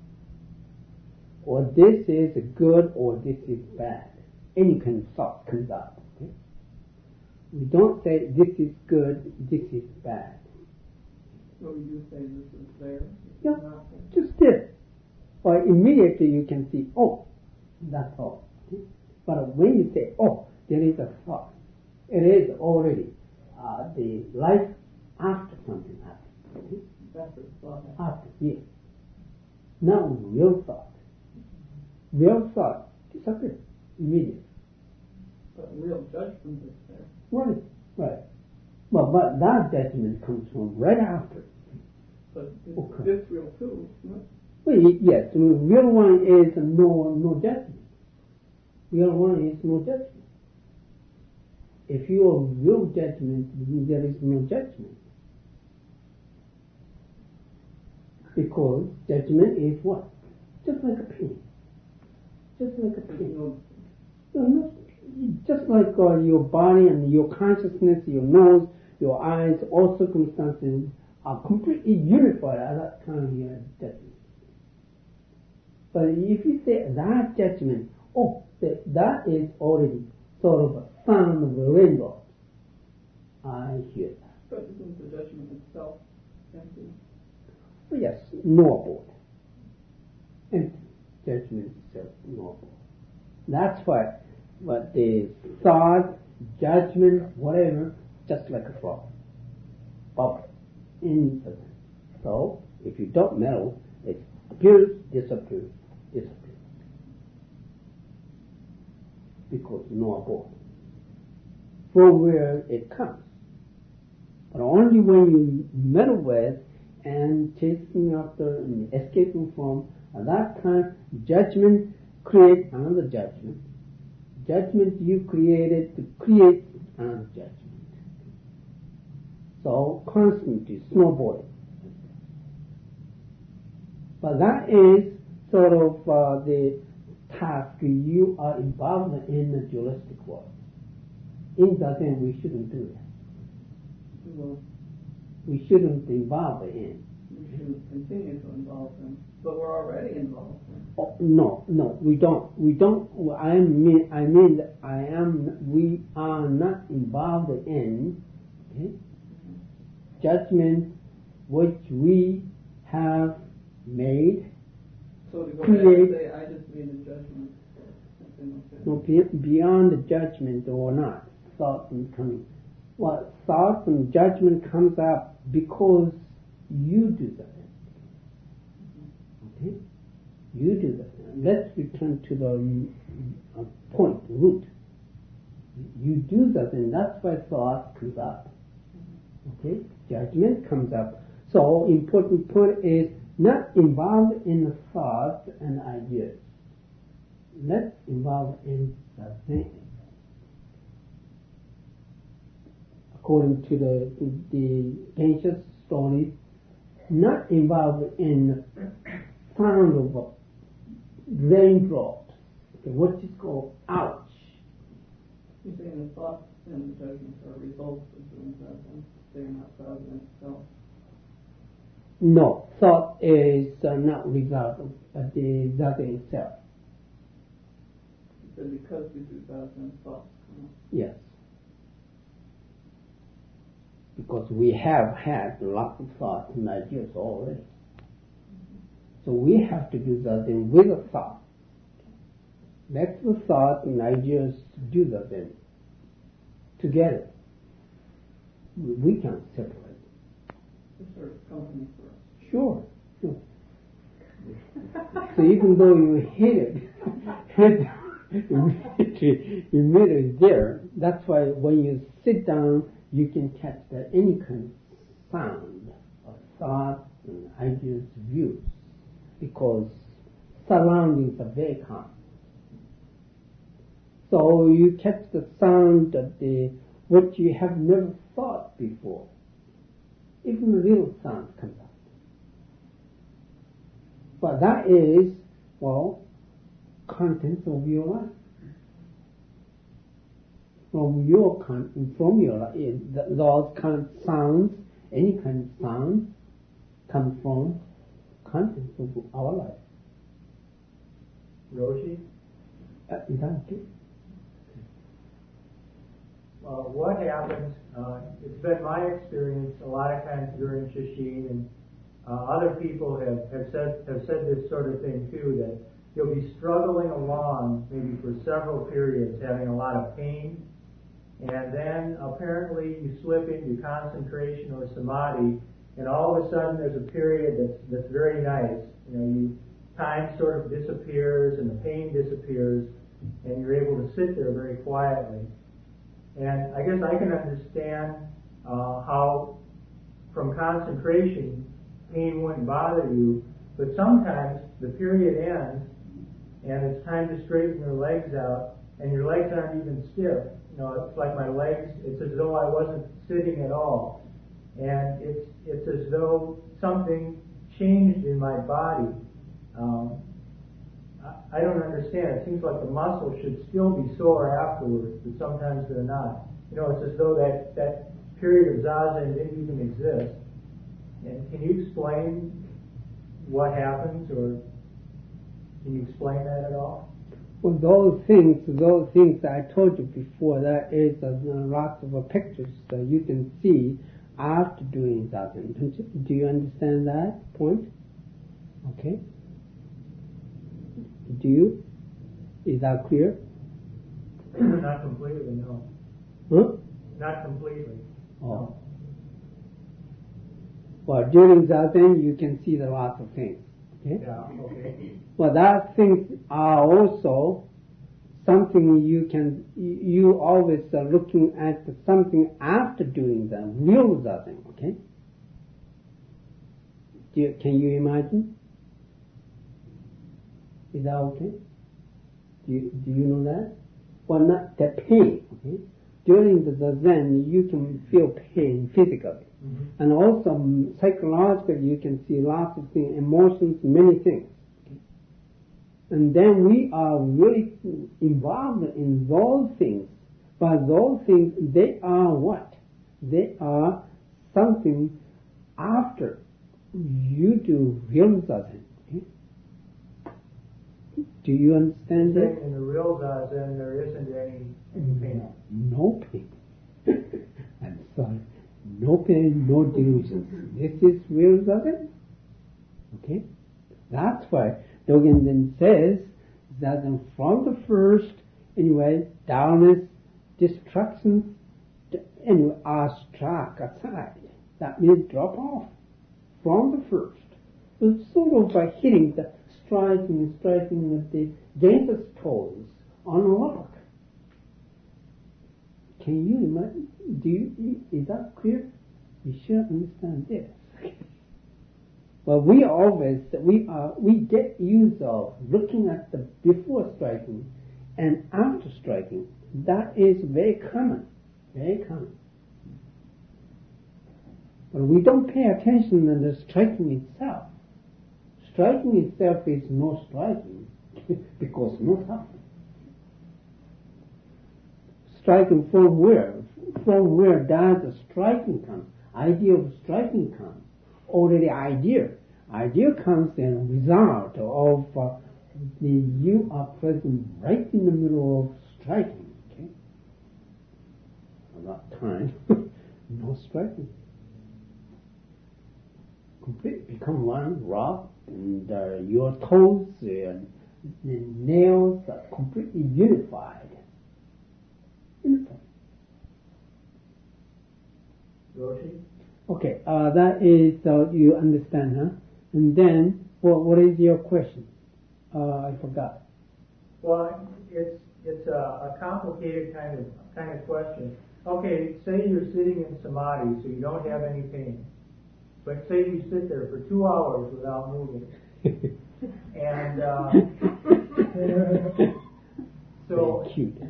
or this is good or this is bad. Any kind of thought comes up. Okay? We don't say this is good, this is bad. So you say this is there? Yeah, just this. Or immediately you can see, oh, that's all. Okay? But when you say, oh, there is a thought, it is already the life after something happens. Okay? After thought. After, yes. Now real thought. Real thought disappears immediately. But real judgment is there. Right. Well, but that judgment comes from right after. But it's real too, isn't it? Well, yes, real one is no judgment. Real one is no judgment. If you are real judgment, there is no judgment. Because judgment is what? Just like a penny. Just like a penny. Just like your body and your consciousness, your nose, your eyes, all circumstances are completely unified at that time of your judgment. But if you say that judgment, that is already sort of a sound of a rainbow. I hear that. But isn't the judgment itself empty? Well, yes, knowable. Empty. Judgment itself knowable. That's why, but the thought, judgment, whatever, just like a frog. Bubble. So, if you don't know, it appears, disappears. Because knowable. From where it comes. But only when you meddle with and chasing after and escaping from, at that time, judgment creates another judgment. Judgment you created to create another judgment. So, constantly snowballing. But that is sort of the task you are involved in the dualistic world. In Zazen, we shouldn't do that. Well, we shouldn't involve in. we shouldn't continue to involve them, but we're already involved. Oh, no, we don't. We are not involved in, okay, judgment which we have made. So to go back and say, I just made a judgment. No, beyond the judgment or not, thought and coming. Well, thought and judgment comes up because you do that. Okay? You do that. Let's return to the point, root. You do that, and that's why thought comes up. Okay? Judgment comes up. So, important point is not involved in the thoughts and ideas. Let's involve in the thing. According to the ancient story, not involved in sound of raindrops, okay, what is called ouch. You're saying the thoughts and the judgments are results of doing that, and they're not cause in itself. No, thought is not result of the that itself. You said because we do that, then thoughts come up. Yes. Because we have had lots of thoughts and ideas already. So we have to do that thing with a thought. Let the thought and ideas do that thing together. We can't separate. It's sort of company for us. Sure. So even though you hit it, immediately there. That's why when you sit down, you can catch any kind of sound of thoughts and ideas, views, because surroundings are very calm. So you catch the sound of what you have never thought before. Even a little sound comes out. But that is, contents of your life. From your life, those kind of sounds, any kind of sound, come from contents of our life. Roshi? Is that okay? What happens, it's been my experience a lot of times during Shishin, and other people have said this sort of thing too, that you'll be struggling along maybe for several periods, having a lot of pain, and then apparently you slip into concentration or samadhi, and all of a sudden there's a period that's very nice. Time sort of disappears and the pain disappears, and you're able to sit there very quietly. And I guess I can understand how from concentration pain wouldn't bother you, but sometimes the period ends and it's time to straighten your legs out, and your legs aren't even stiff. It's like my legs, it's as though I wasn't sitting at all. And it's as though something changed in my body. I don't understand. It seems like the muscles should still be sore afterwards, but sometimes they're not. It's as though that period of zazen didn't even exist. And can you explain what happens, or can you explain that at all? Well, those things that I told you before, that is lots of pictures that you can see after doing zazen. Do you understand that point? Okay. Do you? Is that clear? Not completely, no. Huh? Not completely. Oh. No. Well, during zazen, you can see the lots of things. Okay? Yeah, okay. Well, that things are also something you always are looking at something after doing the real zazen, okay? Can you imagine? Is that okay? Do you know that? Well, not the pain, okay? During the zazen, you can feel pain physically. Mm-hmm. And also psychologically, you can see lots of things, emotions, many things. Okay? And then we are really involved in those things. But those things, they are what? They are something after you do real zazen. Okay? Do you understand that? In the real zazen, there isn't any pain. No pain. I'm sorry. No pain, no delusions. This is real zazen. Okay? That's why Dogen then says that from the first, anyway, dullness, distractions, anyway, are struck aside. That means drop off from the first. It's sort of by hitting the striking with the dentist toes on a rock. Can you imagine? Is that clear? You should understand this. Well, we get use of looking at the before striking and after striking. That is very common, very common. But we don't pay attention to the striking itself. Striking itself is no striking because no suffering. Striking from where? From where does the striking come? Idea of striking comes. Already idea comes in a result of you are present right in the middle of striking. Okay, at that time, no striking. Completely become one rock, and your toes and the nails are completely unified. Roshi? Okay, that is, you understand, huh? And then, what is your question? I forgot. Well, it's a complicated kind of question. Okay, say you're sitting in samadhi, so you don't have any pain. But say you sit there for 2 hours without moving. And so very cute.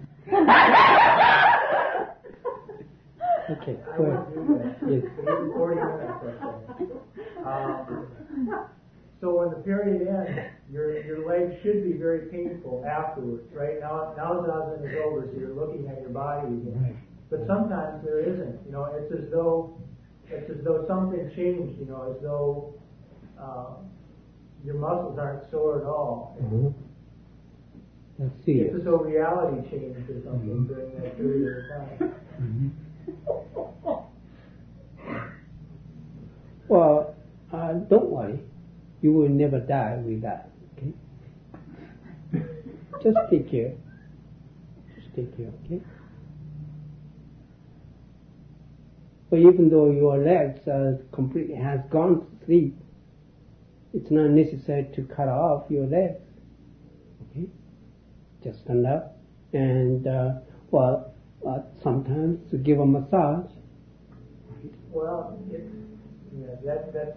Okay, I go would ahead. do that. Yes. Maybe 40 minutes or so. So when the period ends, your legs should be very painful afterwards, right? Now zazen is over, so you're looking at your body again. Right. But sometimes there isn't. You know, it's as though something changed. You know, as though your muscles aren't sore at all. Mm-hmm. Let's see. It's as though reality changed or something during that period of time. Mm-hmm. Well, don't worry. You will never die with that. Okay. Just take care. Okay. But even though your legs are completely has gone to sleep, it's not necessary to cut off your legs. Okay. Just stand up and sometimes to give a massage. Well, that's.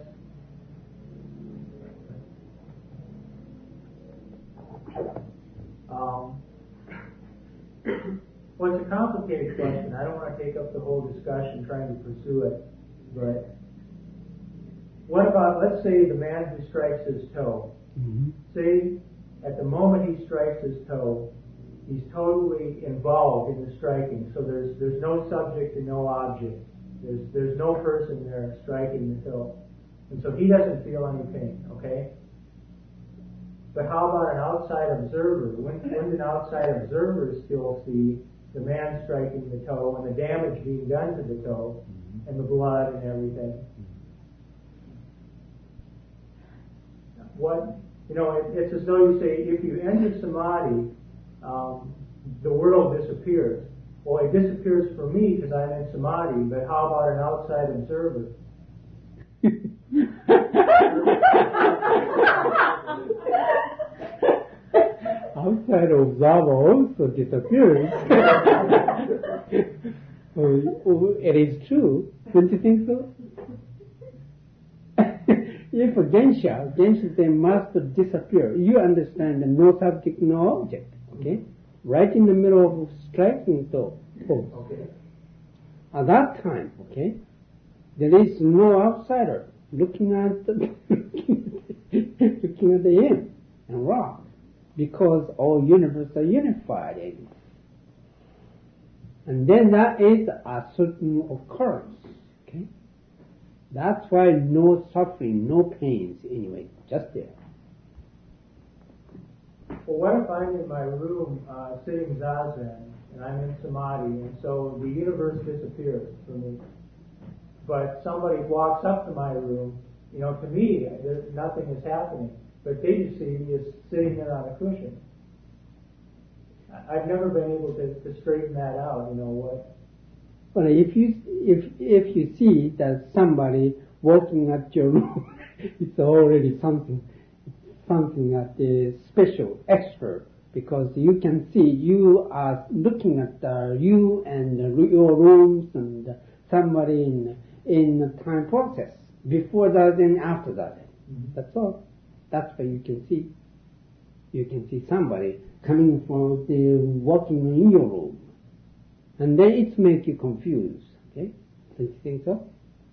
Well, it's a complicated question. I don't want to take up the whole discussion trying to pursue it, but what about, let's say the man who strikes his toe. Mm-hmm. Say at the moment he strikes his toe, he's totally involved in the striking. So there's no subject and no object. There's no person there striking the toe. And so he doesn't feel any pain, okay? But how about an outside observer? When an outside observer still see the man striking the toe and the damage being done to the toe and the blood and everything? It's as though you say, if you enter samadhi, the world disappears. Well, it disappears for me because I'm in samadhi, but how about an outside observer? Outside observer also disappears. It is true. Don't you think so? If a Gensha they must disappear. You understand that no subject, no object. Okay? Right in the middle of striking pose. Okay. At that time, okay, there is no outsider looking at the end and rock. because all universe are unified anyway. And then that is a certain occurrence. Okay? That's why no suffering, no pains anyway, just there. Well, what if I'm in my room sitting zazen and I'm in samadhi, and so the universe disappears for me, but somebody walks up to my room, to me, nothing is happening, but they just see me as sitting there on a cushion. I've never been able to straighten that out. What? Well, if you see that somebody walking at your room, it's already something at the special, extra, because you can see you are looking at you and your rooms and somebody in the time process before that and after that. Mm-hmm. That's all. That's what you can see. You can see somebody coming from walking in your room, and then it makes you confused. Okay, don't you think so?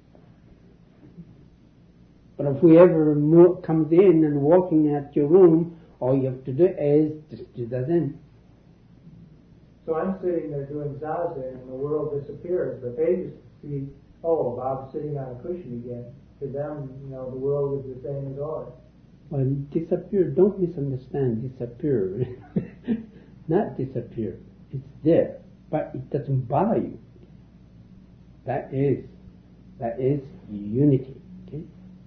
But if whoever comes in and walking at your room, all you have to do is just do that in. So I'm sitting there doing zazen, and the world disappears, but they just see, oh, Bob's sitting on a cushion again. To them, the world is the same as ours. Well, disappear, don't misunderstand disappear. Not disappear. It's there, but it doesn't bother you. That is unity. Okay?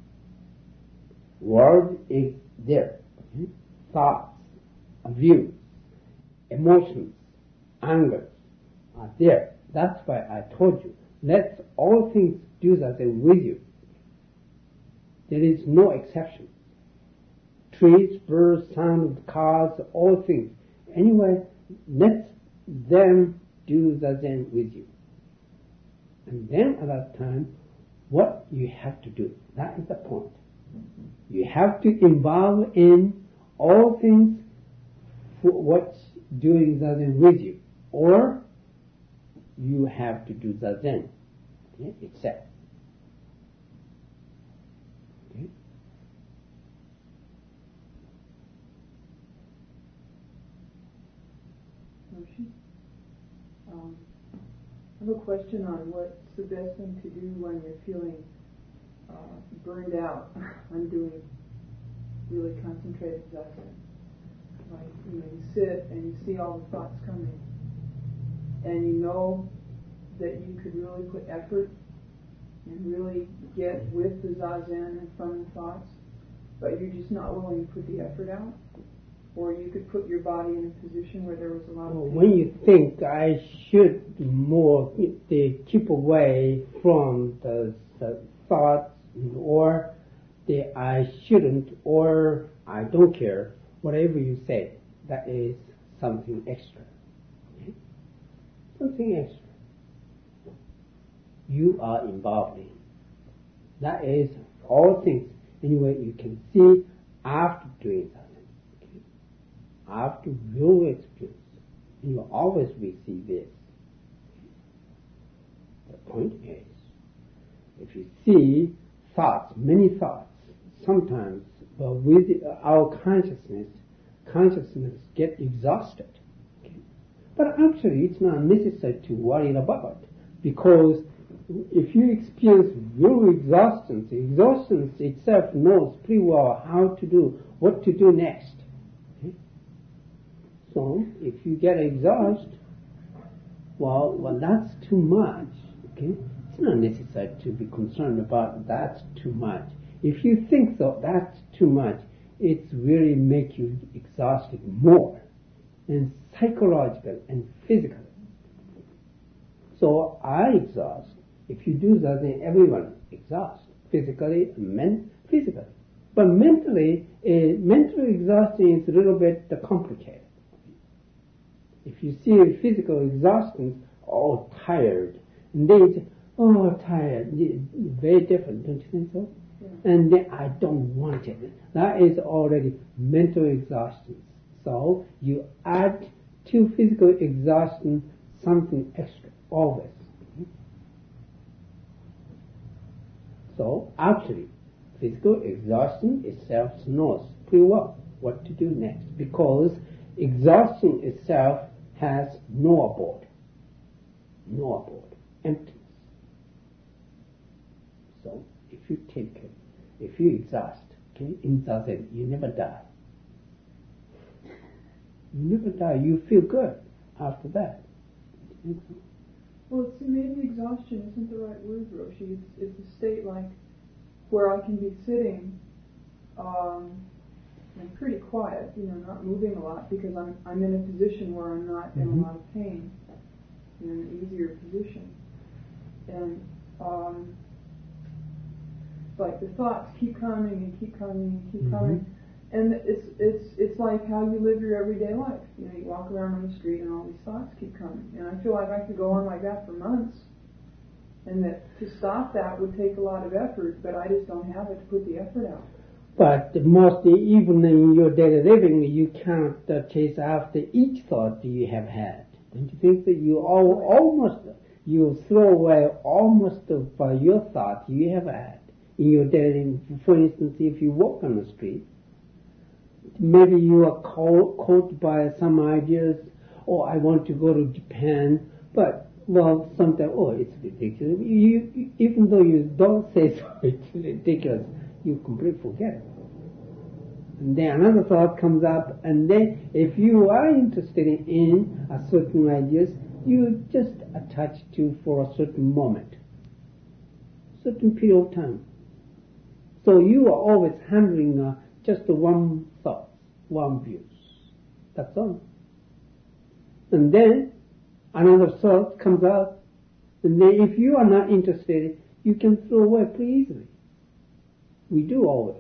World is there. Okay? Thoughts, views, emotions, anger are there. That's why I told you, let all things do that with you. There is no exception. Trees, birds, sound of cars, all things. Anyway, let them do the Zen with you. And then at that time, what you have to do, that is the point. You have to involve in all things for what's doing the Zen with you. Or you have to do the Zen. Okay? Except. Okay? I have a question on what's the best thing to do when you're feeling burned out on doing really concentrated zazen. Like, you sit and you see all the thoughts coming, and you know that you could really put effort and really get with the zazen and from the thoughts, but you're just not willing to put the effort out. Or you could put your body in a position where there was a lot of pain. When you think I should more keep away from the thoughts, or the I shouldn't, or I don't care, whatever you say, that is something extra. Okay? Something extra. You are involved in. That is all things. Anyway, you can see after doing that. After your experience, you will always receive this. The point is, if you see thoughts, many thoughts, sometimes with our consciousness get exhausted. Okay? But actually, it's not necessary to worry about, because if you experience real exhaustion itself knows pretty well what to do next. So, if you get exhausted, well, that's too much. Okay, it's not necessary to be concerned about that's too much. If you think so, that's too much, it's really make you exhausted more, and psychological and physical. So I exhaust. If you do that, then everyone exhausts physically and physically. But mentally, mental exhaustion is a little bit complicated. If you see a physical exhaustion, tired, and then you say, tired, very different, don't you think so? Yeah. And then I don't want it. That is already mental exhaustion. So you add to physical exhaustion something extra, always. So actually, physical exhaustion itself knows pretty well. what to do next, because exhaustion itself has no abode, emptiness. So if you exhaust, okay, in Zazen, you never die. You never die. You feel good after that. Well, see, maybe exhaustion isn't the right word, Roshi. It's a state like where I can be sitting and pretty quiet, not moving a lot, because I'm in a position where I'm not in a lot of pain, in an easier position. And like the thoughts keep coming and keep coming and keep coming. And it's like how you live your everyday life. You walk around on the street and all these thoughts keep coming. And I feel like I could go on like that for months. And that to stop that would take a lot of effort, but I just don't have it to put the effort out. But mostly, even in your daily living, you can't chase after each thought you have had. Don't you think that you throw away almost of your thought you have had in your daily? For instance, if you walk on the street, maybe you are caught by some ideas. Oh, I want to go to Japan, but sometimes it's ridiculous. Even though you don't say so, it's ridiculous. You completely forget it. And then another thought comes up, and then if you are interested in a certain ideas, you just attach to for a certain moment, certain period of time. So you are always handling just one thought, one view. That's all. And then another thought comes out, and then if you are not interested, you can throw away pretty easily. We do always.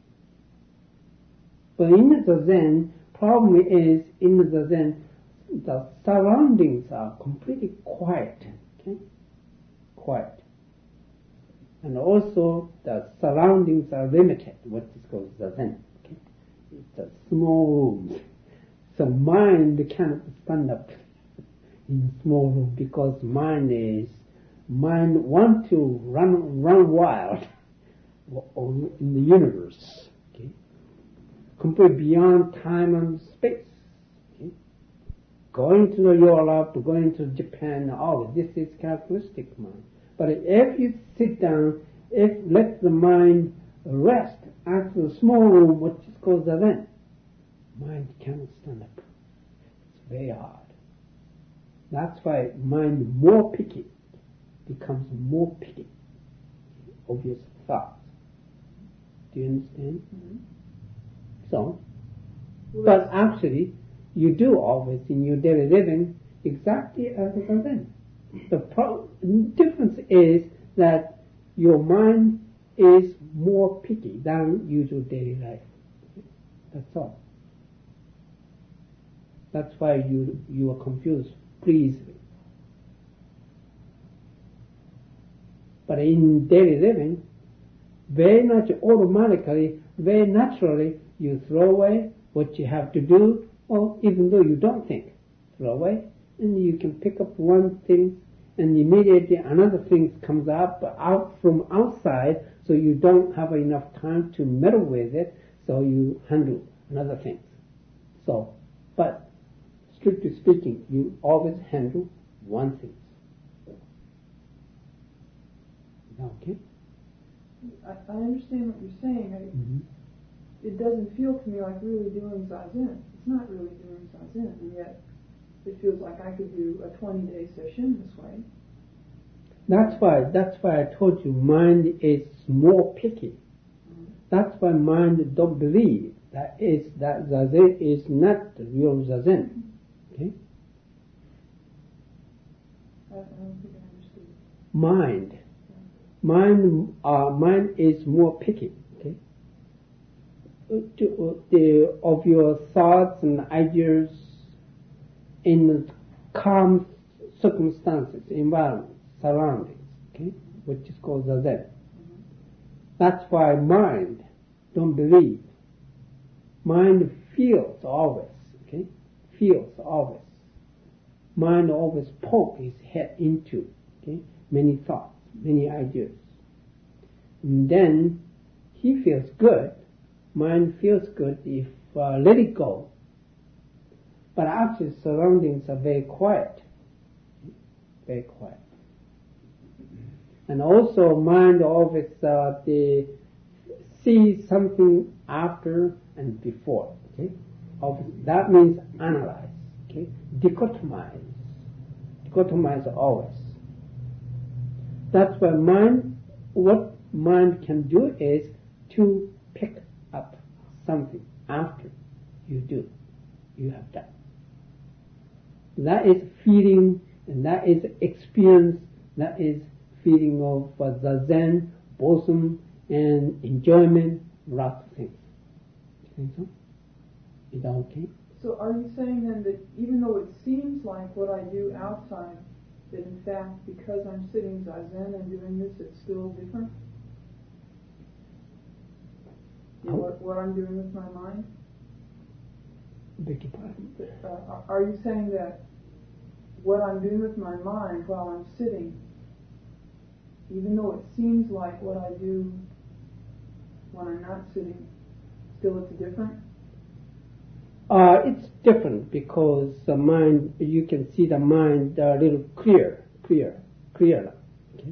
But in the Zazen, problem is, in the Zazen, the surroundings are completely quiet. Okay? Quiet. And also the surroundings are limited, what is called Zazen. Okay? It's a small room. So mind cannot stand up in a small room, because mind want to run wild in the universe, okay? Completely beyond time and space. Okay? Going to Europe, going to Japan, all this is characteristic mind. But if you sit down, let the mind rest after the small room, which is called Zazen, mind cannot stand up. It's very hard. That's why mind more picky, becomes more picky of your thoughts. Do you understand? Mm-hmm. So, but actually, you do always in your daily living exactly as it is then. The difference is that your mind is more picky than usual daily life. That's all. That's why you are confused pretty easily. But in daily living, very much automatically, very naturally, you throw away what you have to do, or even though you don't think, throw away, and you can pick up one thing, and immediately another thing comes up out from outside, so you don't have enough time to meddle with it, so you handle another thing. So, but strictly speaking, you always handle one thing. Okay? I understand what you're saying. It doesn't feel to me like really doing Zazen. It's not really doing Zazen, and yet it feels like I could do a 20-day session this way. That's why I told you mind is more picky. That's why mind don't believe that Zazen is not the real Zazen. Okay? I don't think I understood. Mind is more picky. Okay? Of your thoughts and ideas in calm circumstances, environment, surroundings, okay, which is called Zazen. That's why mind don't believe. Mind feels always, okay, feels always. Mind always poke his head into, okay, many thoughts, many ideas. And then he feels good. Mind feels good if let it go. But actually surroundings are very quiet. Very quiet. And also mind always they see something after and before. Okay? That means analyze. Okay? Dichotomize. Dichotomize always. That's why what mind can do is to pick up something after you have done. That is feeling, and that is experience, that is feeling of zazen, bosom, and enjoyment, lots of things. You think so? Is that okay? So are you saying then that even though it seems like what I do outside, that in fact because I'm sitting zazen and doing this, it's still different? You know, what I'm doing with my mind? Beg your pardon? Are you saying that what I'm doing with my mind while I'm sitting, even though it seems like what I do when I'm not sitting, still it's different? It's different because the mind, you can see the mind a little clearer. Okay?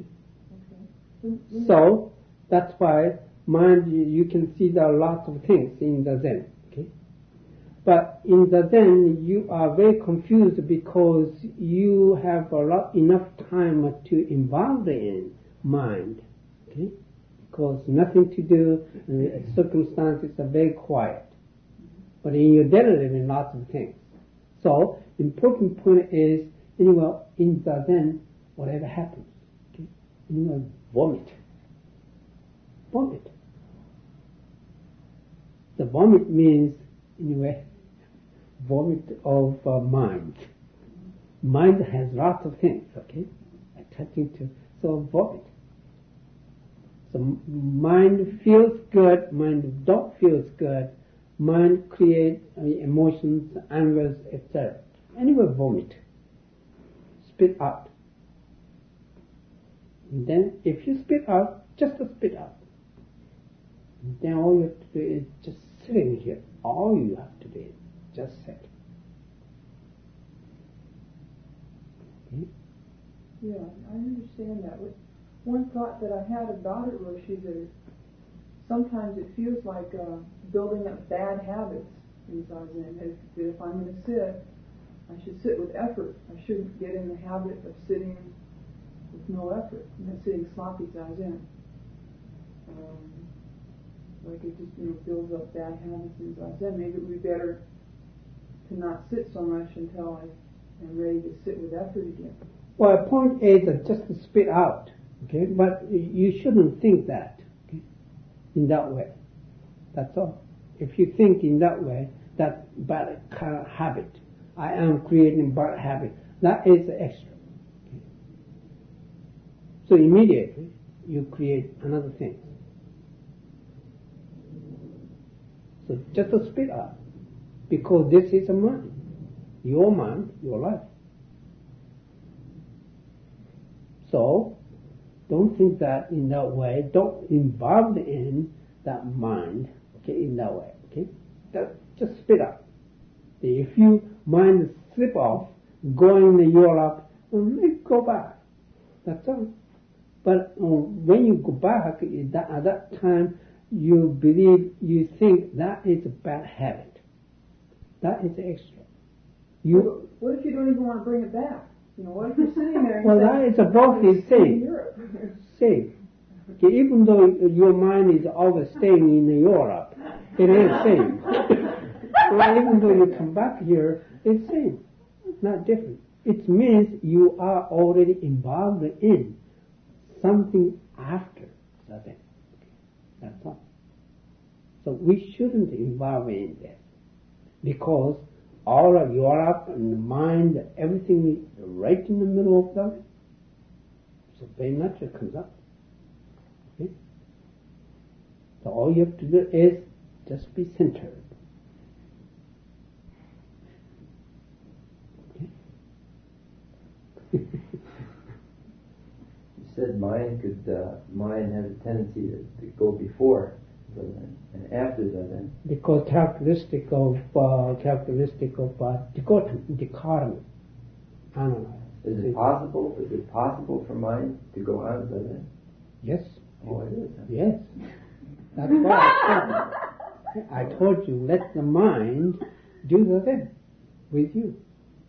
So that's why mind, you can see there are lots of things in the Zen. Okay? But in the Zen, you are very confused because you have enough time to involve in mind. Okay? Because nothing to do, circumstances are very quiet. But in your daily living, lots of things. So, important point is, anyway, in the Zen, whatever happens, okay? Anyway, vomit. The vomit means, anyway, vomit of mind. Mind has lots of things, okay? Attaching to, so vomit. So mind feels good, mind don't feels good, mind create emotions, angers, etc. Anyway, vomit. Spit out. And then, if you spit out, just spit out. And then all you have to do is just sitting here. All you have to do is just sit. Okay? Yeah, I understand that. One thought that I had about it, Roshi, that sometimes it feels like building up bad habits in Zazen. If I'm going to sit, I should sit with effort. I shouldn't get in the habit of sitting with no effort. I'm not sitting sloppy Zazen. Like it just builds up bad habits in Zazen. Maybe it would be better to not sit so much until I am ready to sit with effort again. Well, the point is just to spit out, okay? But you shouldn't think that, okay? In that way. That's all. If you think in that way, that bad kind of habit, I am creating bad habit, that is extra. Okay? So immediately you create another thing. So just to spit out, because this is a mind, your life. So don't think that in that way. Don't involve in that mind, okay, in that way, okay? Just spit out. If you mind slip off, going to Europe, go back. That's all. But when you go back, at that time, you think that is a bad habit. That is extra. What if you don't even want to bring it back? What if you're sitting there and well, that is about the same. Same. Okay, even though your mind is always staying in Europe, it is same. Well, even though you come back here, it's same. Not different. It means you are already involved in something after that. That's all. So we shouldn't involve in that because all of Europe and the mind, everything is right in the middle of that. So very much it comes up. Okay? So all you have to do is just be centered. Okay? You said mind has a tendency to go before. Zazen. And after Zazen, because characteristic of dichotomy. Analyze. is it possible? Is it possible for mind to go on Zazen? Yes. Oh, it is. Huh? Yes. That's why I told you, let the mind do the thing with you.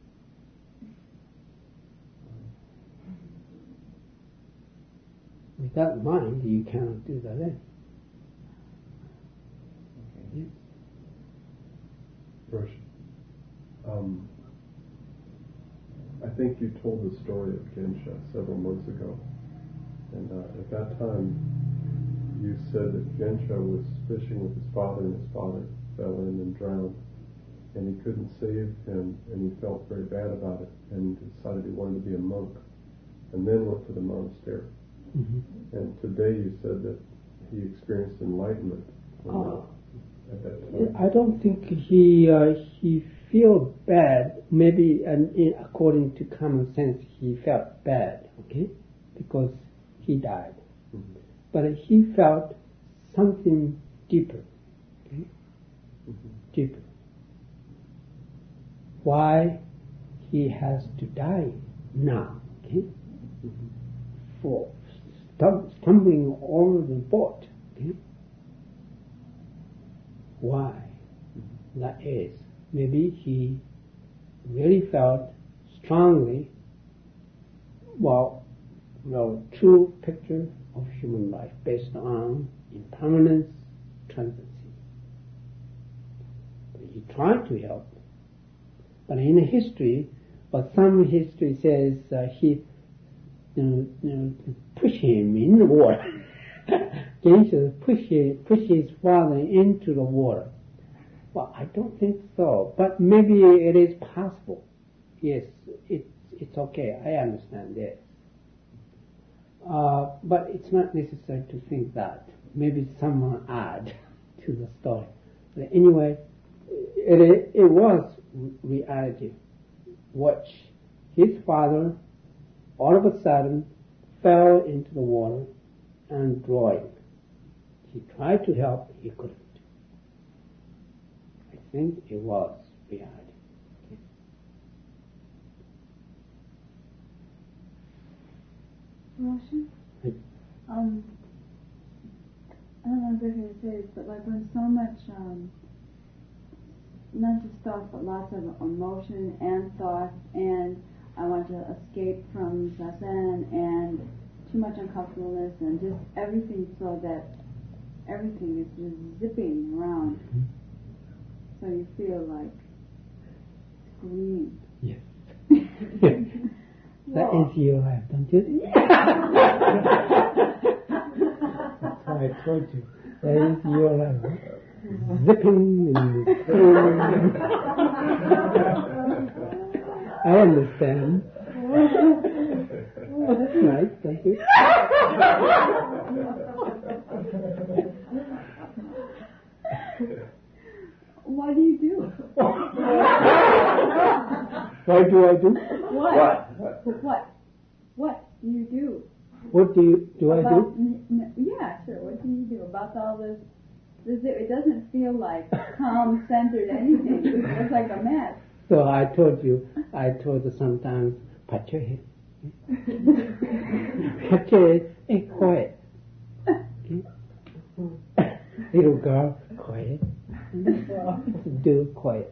Without mind, you cannot do the thing. Okay. Yes. Rosh, I think you told the story of Gensha several months ago, and at that time you said that Gensha was fishing with his father, and his father fell in and drowned, and he couldn't save him, and he felt very bad about it, and decided he wanted to be a monk, and then went to the monastery. Mm-hmm. And today you said that he experienced enlightenment at that time. I don't think he feel bad. Maybe, according to common sense, he felt bad. Okay, because he died. Mm-hmm. But he felt something deeper. Okay, deeper. Why he has to die now? Okay, for stumbling over the boat. Okay, why? That is, maybe he really felt strongly, true picture of human life based on impermanence, transiency. He tried to help, but in history, some history says he push him in the water. Jesus push his father into the water. Well, I don't think so, but maybe it is possible. Yes, it's okay. I understand this. But it's not necessary to think that. Maybe someone add to the story. But anyway, it was reality. Watch. His father, all of a sudden, fell into the water and drowned. He tried to help, he couldn't. I think it was reality. Okay. Roshan? Hey. I don't know if I can say this, but like when so much, not just thoughts, but lots of emotion and thoughts, and I want to escape from Zazen, and too much uncomfortableness, and just everything, so that everything is just zipping around. Mm-hmm. So you feel like screaming. Yes. That is your life, don't you? That's why I told you. That is your life. Zipping and screaming. I understand. That's nice, don't you? What do you do? What do I do? What do you do? What do I do? Yeah, sure. What do you do about all this? It doesn't feel like calm, centered anything. It's like a mess. So I told you sometimes, pat your head. Pat your head, hey, quiet. Little girl, quiet. Do quietly.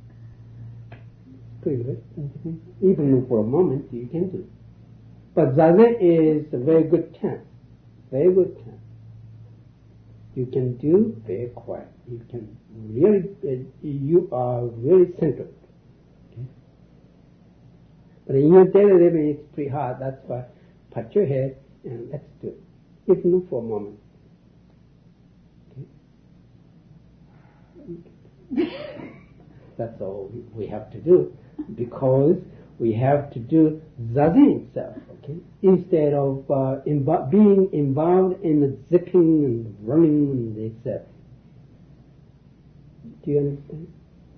Pretty good, don't you think? Even for a moment you can do. But Zazen is a very good chance. Very good chance. You can do very quiet. You can really, you are really centered. Okay? But in your daily living it's pretty hard. That's why pat your head and let's do it. Even for a moment. That's all we have to do, because we have to do Zazen itself, okay? Instead of being involved in the zipping and running and itself. Do you understand?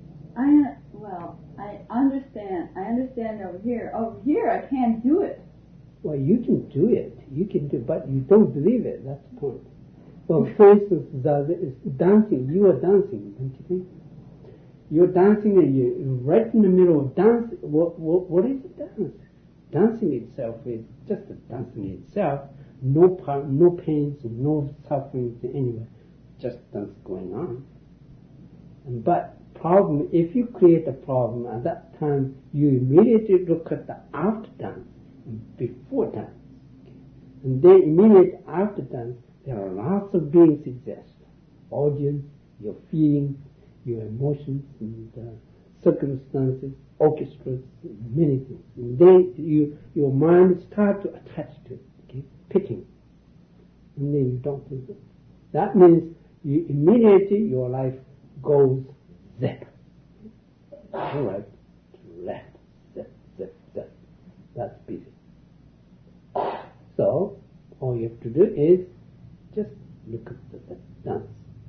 I understand. I understand over here. Over here, I can't do it. Well, you can do it. You can do, but you don't believe it. That's the point. Well, for instance, dancing, you are dancing, don't you think? You're dancing and you're right in the middle of dance. What is dance? Dancing itself is just a dancing itself. No pains, no sufferings anywhere. Just dance going on. But problem, if you create a problem at that time, you immediately look at the after dance and before dance. And then immediately after dance, there are lots of beings exist. Audience, your feelings, your emotions, and circumstances, orchestras, many things. And then your mind starts to attach to it, okay? Picking. And then you don't think it. That means you immediately your life goes zip. Right to left, zip, zip, zip. That's busy. So, all you have to do is just look at the dance.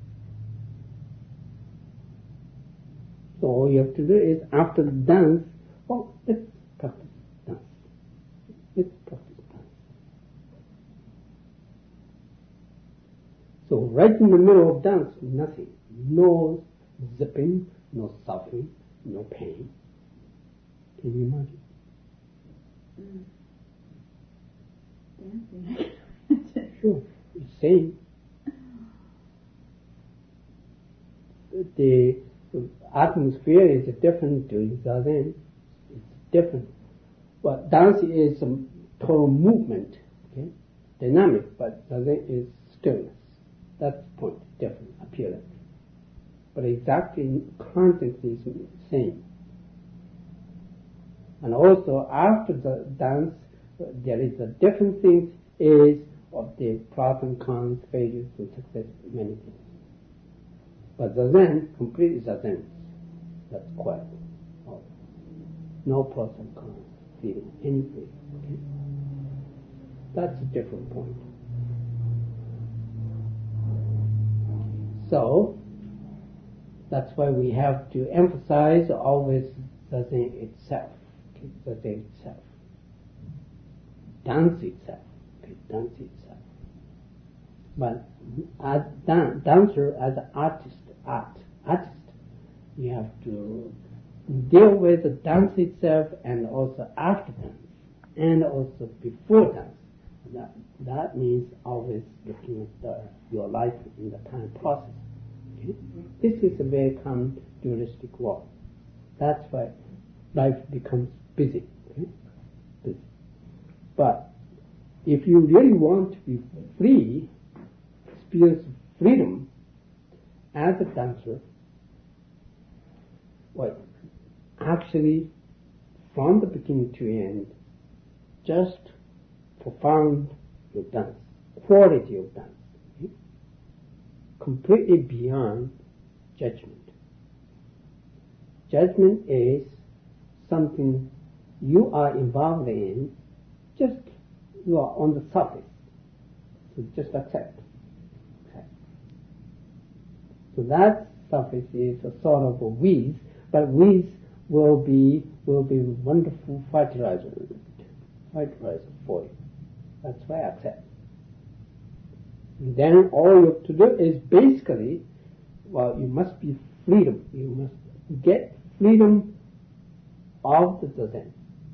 So all you have to do is after the dance, let's practice dance. Let's practice dance. So right in the middle of dance, nothing. No zipping, no suffering, no pain. Can you imagine? Dancing. Sure. It's same. The atmosphere is different to Zazen. It's different. But dance is some total movement, okay? Dynamic, but Zazen is stillness. That's the point, different appearance. But exactly content is the same. And also after the dance, there is a different things is of the pros and cons, failures and success, many things. But Zazen, complete Zazen, that's quiet. No pros and cons, feeling anything. Okay? That's a different point. So, that's why we have to emphasize always Zazen itself. Okay? Zazen itself. Dance itself. Okay? Dance itself. But as dancer, as an artist, you have to deal with the dance itself and also after dance and also before dance. That means always looking at your life in the time process. Okay? This is a very common dualistic world. That's why life becomes busy. Okay? Busy. But if you really want to be free, experience freedom as a dancer, actually from the beginning to end, just profound your dance, quality of dance, okay? Completely beyond judgment. Judgment is something you are involved in, just you are on the surface, so just accept. So that surface is a sort of a weeds, but weeds will be wonderful fertilizer for you. That's why I accept. And then all you have to do is basically, you must be freedom. You must get freedom of the Zazen,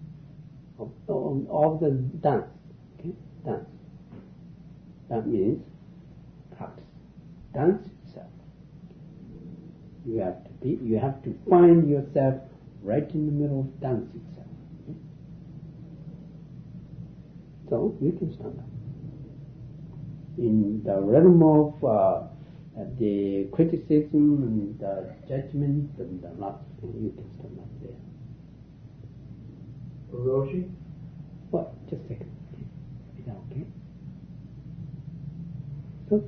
of the dance. Okay, dance. That means practice. Dance itself. You have to find yourself right in the middle of dance itself. Okay? So you can stand up. In the realm of the criticism and the judgment and the lots of things, you can stand up there. Roshi? What? Just a second. Is that okay? So.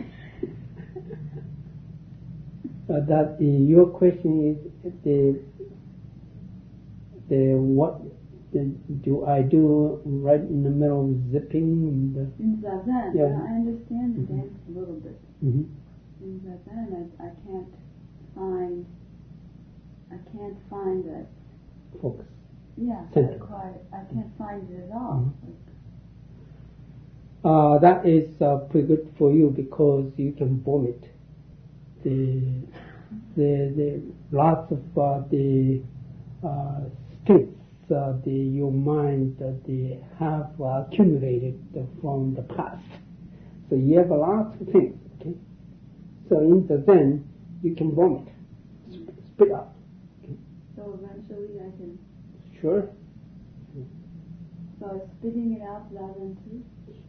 That your question is what do I do right in the middle of zipping? In Zazen, yeah. I understand the dance a little bit. Mm-hmm. In Zazen, I can't find that Focus. Yeah, Center. quiet. I can't find it at all. That is pretty good for you because you can vomit the lots of the states your mind they have accumulated from the past. So you have a lot of things. Okay. So in the Zen, you can vomit, spit out. Okay. So eventually I can. Sure. So spitting it out rather than too.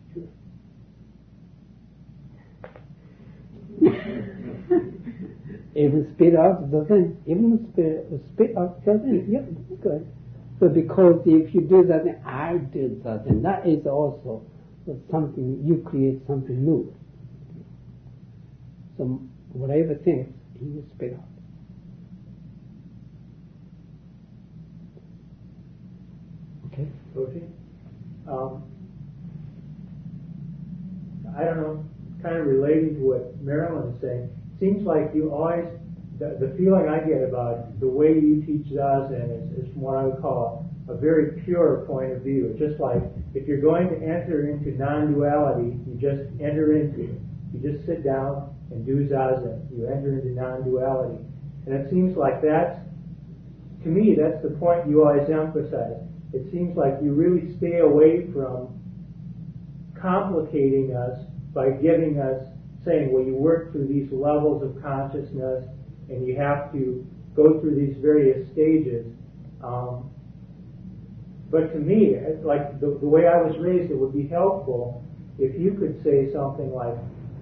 Even spit out doesn't. Even spit out doesn't. Yeah, good. So because if you do that, then I do that, and that is also something you create something new. So whatever things you spit out. Okay. Okay. I don't know, kind of relating to what Marilyn is saying, seems like you always, the feeling I get about the way you teach Zazen is what I would call a very pure point of view. It's just like if you're going to enter into non-duality, you just enter into it. You just sit down and do Zazen. You enter into non-duality. And it seems like that's, to me, that's the point you always emphasize. It seems like you really stay away from complicating us by giving us, saying, well, you work through these levels of consciousness and you have to go through these various stages. But to me, like the way I was raised, it would be helpful if you could say something like,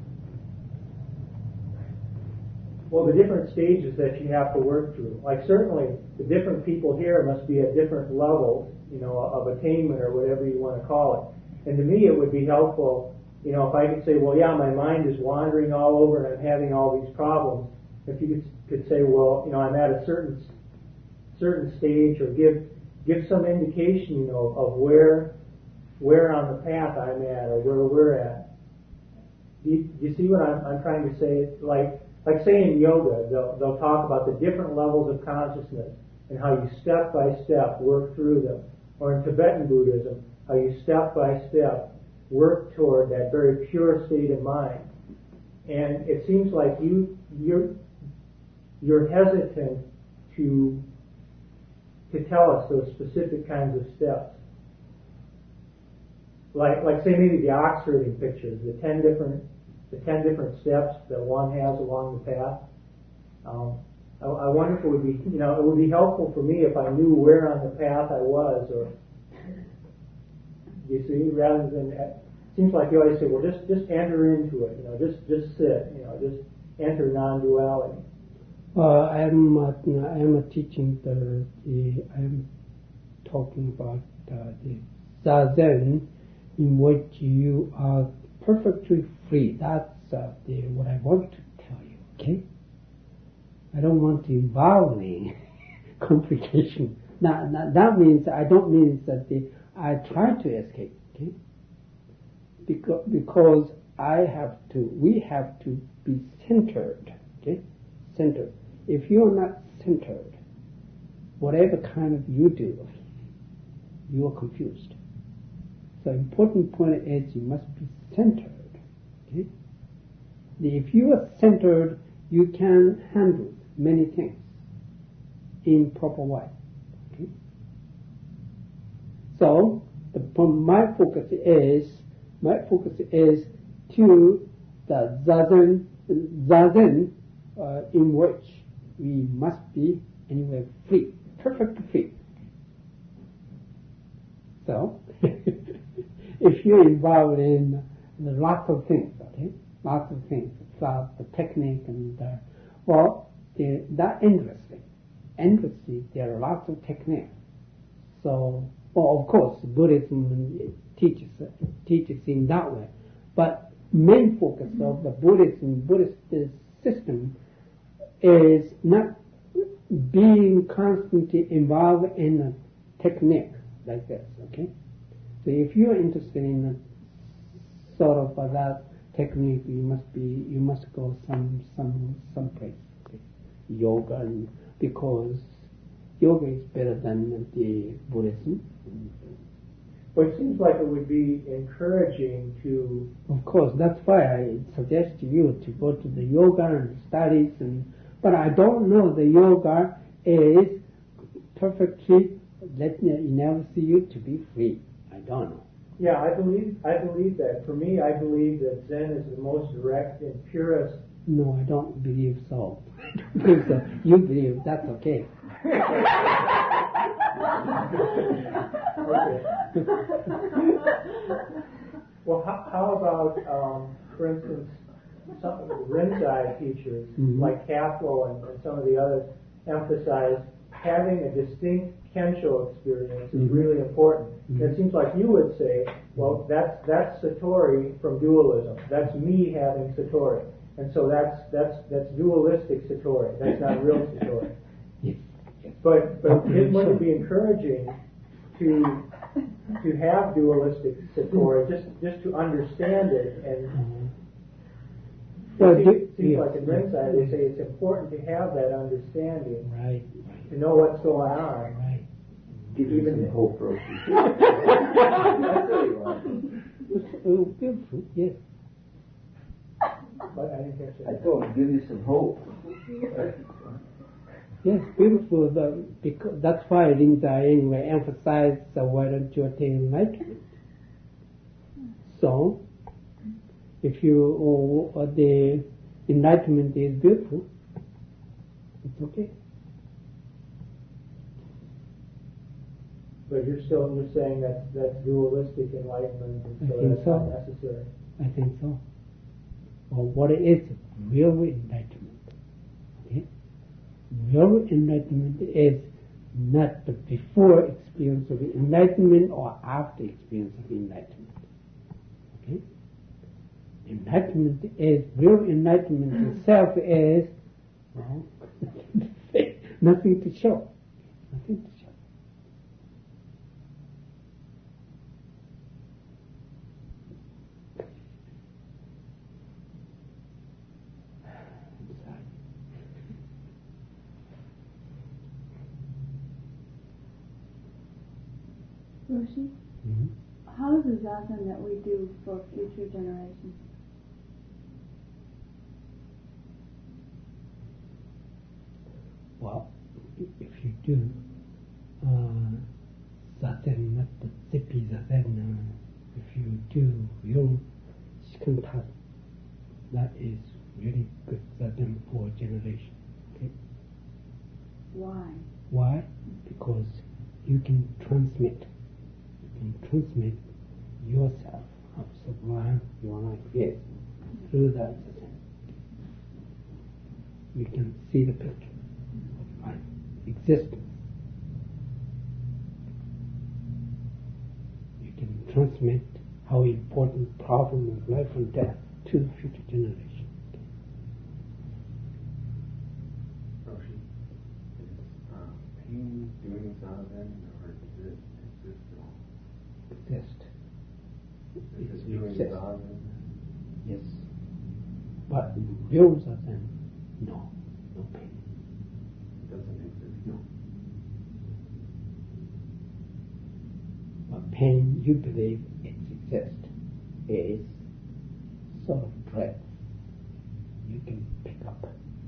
well, the different stages that you have to work through. Like certainly the different people here must be at different levels, of attainment or whatever you want to call it. And to me it would be helpful, if I could say, well, yeah, my mind is wandering all over and I'm having all these problems. If you could say, well, I'm at a certain stage, or give some indication, of where on the path I'm at or where we're at. Do you see what I'm trying to say? Like say in yoga, they'll talk about the different levels of consciousness and how you step by step work through them. Or in Tibetan Buddhism, how you step by step work toward that very pure state of mind. And it seems like you're hesitant to tell us those specific kinds of steps. Like say maybe the ox herding pictures, the 10 different steps that one has along the path. I wonder if it would be, it would be helpful for me if I knew where on the path I was, or you see, rather than, it seems like you always say, well, just enter into it, just sit, just enter non-duality. I am teaching I am talking about the Zazen in which you are perfectly free. That's what I want to tell you, okay? I don't want to involve in complication. Now, that means, I don't mean that I try to escape, okay? Because we have to be centered, okay? Centered. If you are not centered, whatever kind of you do, you are confused. The important point is you must be centered, okay? If you are centered, you can handle many things in proper way. Okay? So my focus is to the Zazen in which we must be anyway free, perfectly free. So if you're involved in lots of things, okay, lots of things, the technique and that endlessly, there are lots of techniques. So, of course, Buddhism teaches in that way. But main focus of the Buddhist system is not being constantly involved in a technique like this. Okay, so if you're interested in a sort of that technique, you must go some place. Okay? Yoga, because yoga is better than the Buddhism. But it seems like it would be encouraging to. Of course, that's why I suggest to you to go to the yoga and studies, but I don't know the yoga is perfectly enables you to be free. I don't know. Yeah, I believe that. For me, I believe that Zen is the most direct and purest. No, I don't believe so. I don't believe so. You believe, that's okay. Well, how about, for instance, some of the Rinzai teachers, like Kapleau and some of the others, emphasize having a distinct Kensho experience is really important. It seems like you would say, well, that's Satori from dualism. That's me having Satori. And so that's dualistic Satori. That's not real Satori. Yes. But wouldn't it be encouraging to have dualistic Satori, just to understand it? And it seems like in Rinzai they say it's important to have that understanding, right. To know what's going on. Right. Give you some hope, Roshi. That's what you want. Oh, beautiful, yes. But I didn't catch it. I told him, give you some hope. Yes, beautiful. Because that's why Rinzai anyway emphasize why don't you attain enlightenment. So, if the enlightenment is beautiful, it's okay. But you're saying that's dualistic enlightenment, and so that's not necessary. I think so. Well, what is real enlightenment? Okay? Real enlightenment is not the before experience of enlightenment or after experience of enlightenment. Okay? Enlightenment is, real enlightenment itself is, well, nothing to show. Nothing to show. Roshi, how is the zazen that we do for future generations? Well, if you do zazen, not the zippy zazen, if you do your shikantaza, that is really good zazen for generation. Okay? Why? Why? Because you can transmit yourself, how sublime your life is, through that zazen. You can see the picture of life, existence. You can transmit how important problem of life and death to the future generation. Roshi, is pain doing zazen, or does it exist at all? Exist. Is it doing zazen? Yes. But real zazen, no pain. It doesn't exist. No. But pain, you believe it exists, is sort of dread. You can pick up.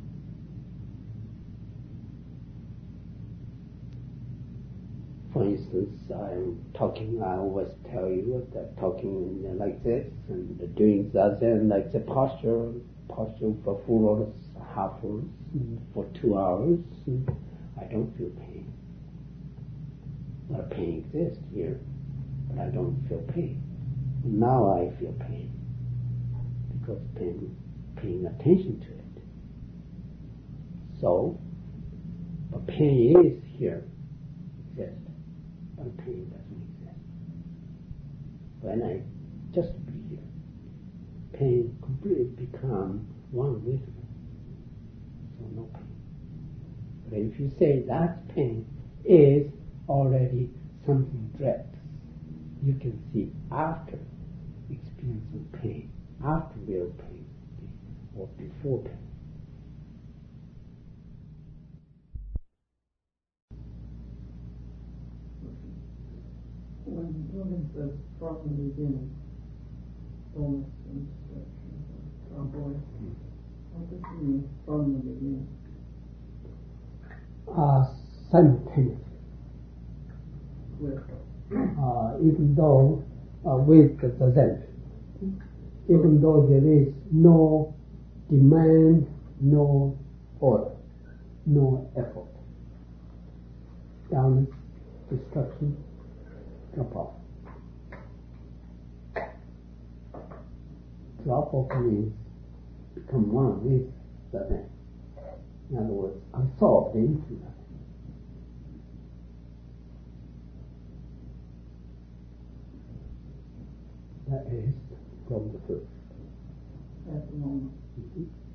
For instance, I'm talking, I always tell you that talking like this and doing zazen like the posture for 4 hours, half hours, for 2 hours, I don't feel pain. Well, pain exists here, but I don't feel pain. Now I feel pain because paying attention to it. So, but pain is here, exists. But pain doesn't exist. When I just be here, pain completely become one with me. So no pain. But if you say that pain is already something dread, you can see after experiencing pain, after real pain, or before pain. When Logan says from the beginning, illness and destruction of our boy, what does he mean from the beginning? Simultaneously. With Even though with the Zen, even though there is no demand, no order, no effort, down, destruction, drop off. Drop off means become one with the Zen. In other words, absorbed into that. That is from the first. at the moment. Mm-hmm.